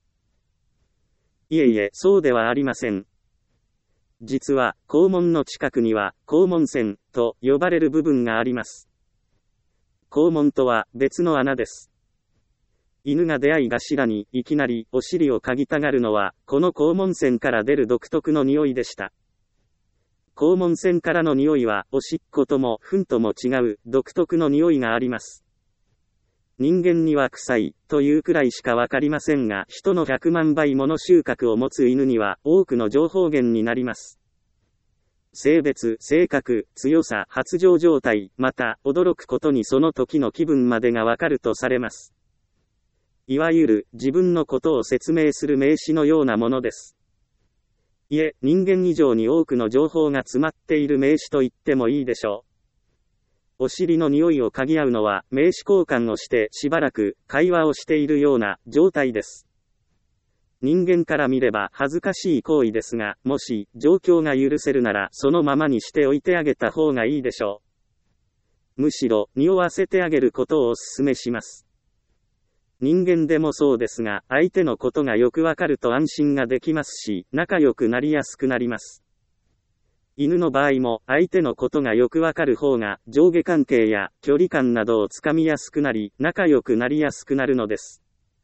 いえいえ、そうではありません。実は肛門の近くには肛門腺と呼ばれる部分があります。肛門とは別の穴です。犬が出会い頭にいきなりお尻を嗅ぎたがるのはこの肛門腺から出る独特の匂いでした。肛門腺からの匂いはおしっことも糞とも違う独特の匂いがあります。人間には臭いというくらいしかわかりませんが、人の100万倍もの収穫を持つ犬には多くの情報源になります。性別、性格、強さ、発情状態、また驚くことにその時の気分までがわかるとされます。いわゆる自分のことを説明する名詞のようなものです。 いえ、人間以上に多くの情報が詰まっている名詞と言ってもいいでしょう。お尻の匂いを嗅ぎ合うのは、名詞交換をしてしばらく会話をしているような状態です。人間から見れば恥ずかしい行為ですが、もし状況が許せるならそのままにしておいてあげた方がいいでしょう。むしろ、匂わせてあげることをお勧めします。人間でもそうですが、相手のことがよくわかると安心ができますし、仲良くなりやすくなります。犬の場合も、相手のことがよくわかる方が、上下関係や距離感などをつかみやすくなり、仲良くなりやすくなるのです。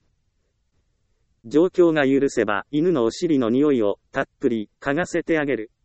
状況が許せば、犬のお尻の匂いを、たっぷり、嗅がせてあげる。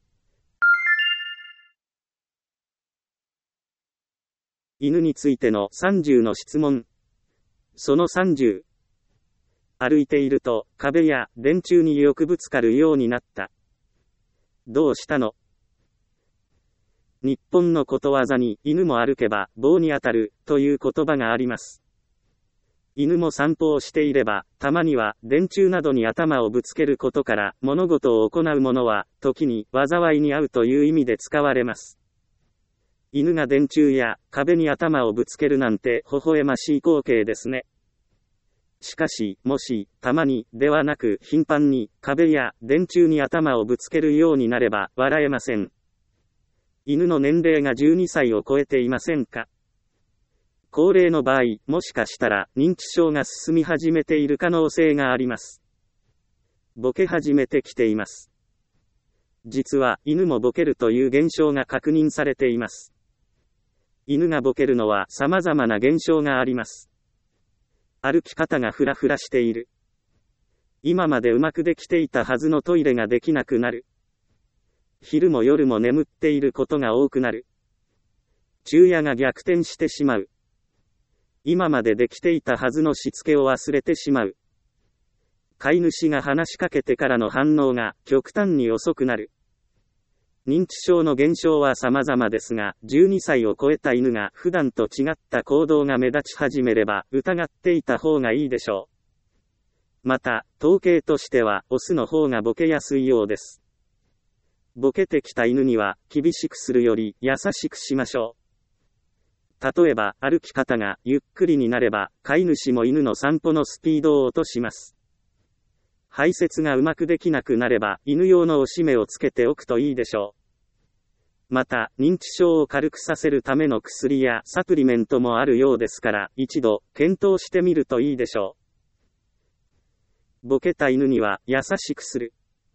犬についての30の質問。その30。歩いていると、壁や電柱によくぶつかるようになった。どうしたの？日本のことわざに、犬も歩けば棒に当たる、という言葉があります。犬も散歩をしていれば、たまには電柱などに頭をぶつけることから、物事を行う者は、時に災いに遭うという意味で使われます。犬が電柱や壁に頭をぶつけるなんて微笑ましい光景ですね。しかし、もし、たまに、ではなく頻繁に壁や電柱に頭をぶつけるようになれば笑えません。犬の年齢が12歳を超えていませんか？高齢の場合、もしかしたら認知症が進み始めている可能性があります。ボケ始めてきています。実は、犬もボケるという現象が確認されています。犬がボケるのは様々な現象があります。歩き方がフラフラしている。今までうまくできていたはずのトイレができなくなる。昼も夜も眠っていることが多くなる。昼夜が逆転してしまう。今までできていたはずのしつけを忘れてしまう。飼い主が話しかけてからの反応が極端に遅くなる。認知症の現象は様々ですが、12歳を超えた犬が普段と違った行動が目立ち始めれば、疑っていた方がいいでしょう。また、統計としては、オスの方がボケやすいようです。ボケてきた犬には、厳しくするより、優しくしましょう。例えば、歩き方がゆっくりになれば、飼い主も犬の散歩のスピードを落とします。排泄がうまくできなくなれば、犬用のおしめをつけておくといいでしょう。また、認知症を軽くさせるための薬やサプリメントもあるようですから、一度、検討してみるといいでしょう。ボケた犬には、優しくする。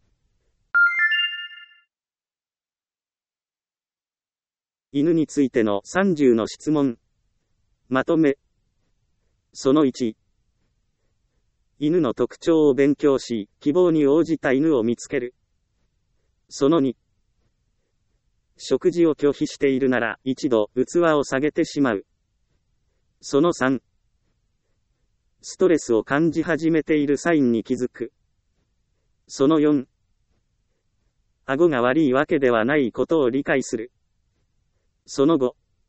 犬についての30の質問。まとめ。その1。犬の特徴を勉強し、希望に応じた犬を見つける。その2。食事を拒否しているなら、一度、器を下げてしまう。その3。ストレスを感じ始めているサインに気づく。その4。顎が悪いわけではないことを理解する。その5。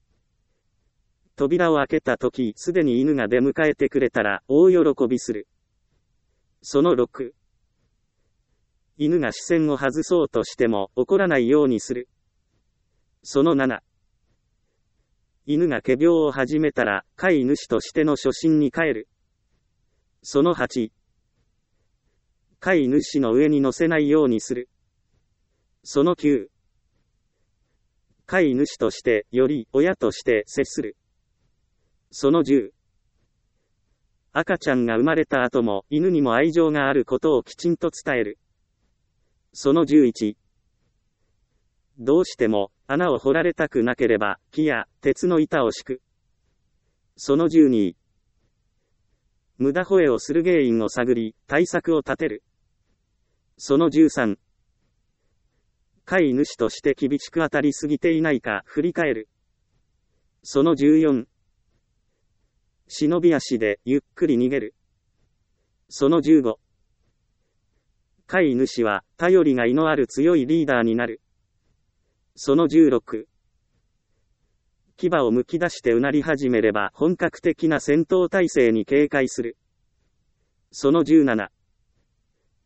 扉を開けたとき、すでに犬が出迎えてくれたら、大喜びする。その6。犬が視線を外そうとしても、怒らないようにする。その7。犬が仮病を始めたら、飼い主としての初心に帰る。その8。飼い主の上に乗せないようにする。その9。飼い主として、より親として接する。その10。赤ちゃんが生まれた後も、犬にも愛情があることをきちんと伝える。その11。どうしても、穴を掘られたくなければ、木や鉄の板を敷く。その12。無駄吠えをする原因を探り、対策を立てる。その13。飼い主として厳しく当たりすぎていないか振り返る。その14。忍び足でゆっくり逃げる。その15。飼い主は頼りがいのある強いリーダーになる。その16。牙をむき出してうなり始めれば本格的な戦闘態勢に警戒する。その17。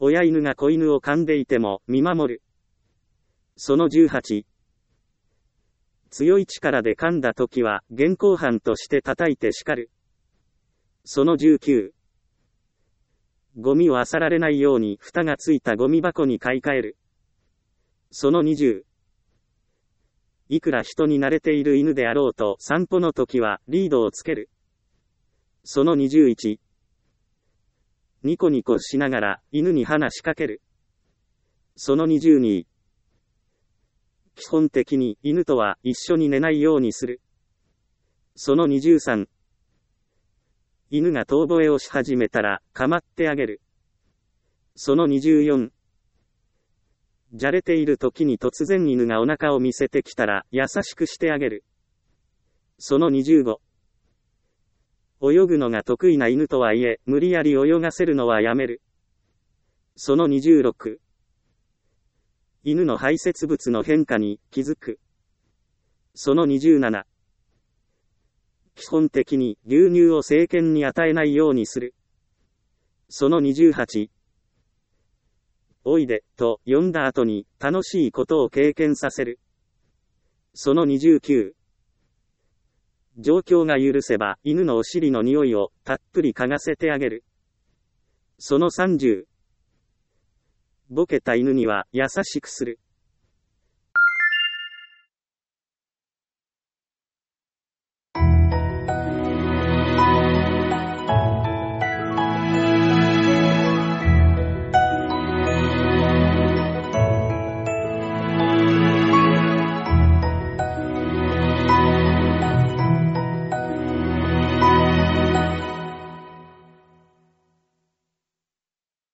親犬が子犬を噛んでいても見守る。その18、強い力で噛んだときは現行犯として叩いて叱る。その19、ゴミを漁られないように蓋がついたゴミ箱に買い替える。その20、いくら人に慣れている犬であろうと散歩の時はリードをつける。その21、ニコニコしながら犬に話しかける。その22、基本的に犬とは一緒に寝ないようにする。その23、犬が遠吠えをし始めたら構ってあげる。その24、じゃれている時に突然犬がお腹を見せてきたら優しくしてあげる。その25、泳ぐのが得意な犬とはいえ無理やり泳がせるのはやめる。その26、犬の排泄物の変化に気づく。その27、基本的に牛乳を成犬に与えないようにする。その28、おいで、と呼んだ後に楽しいことを経験させる。その29、状況が許せば犬のお尻の匂いをたっぷり嗅がせてあげる。その30、ボケた犬には優しくする。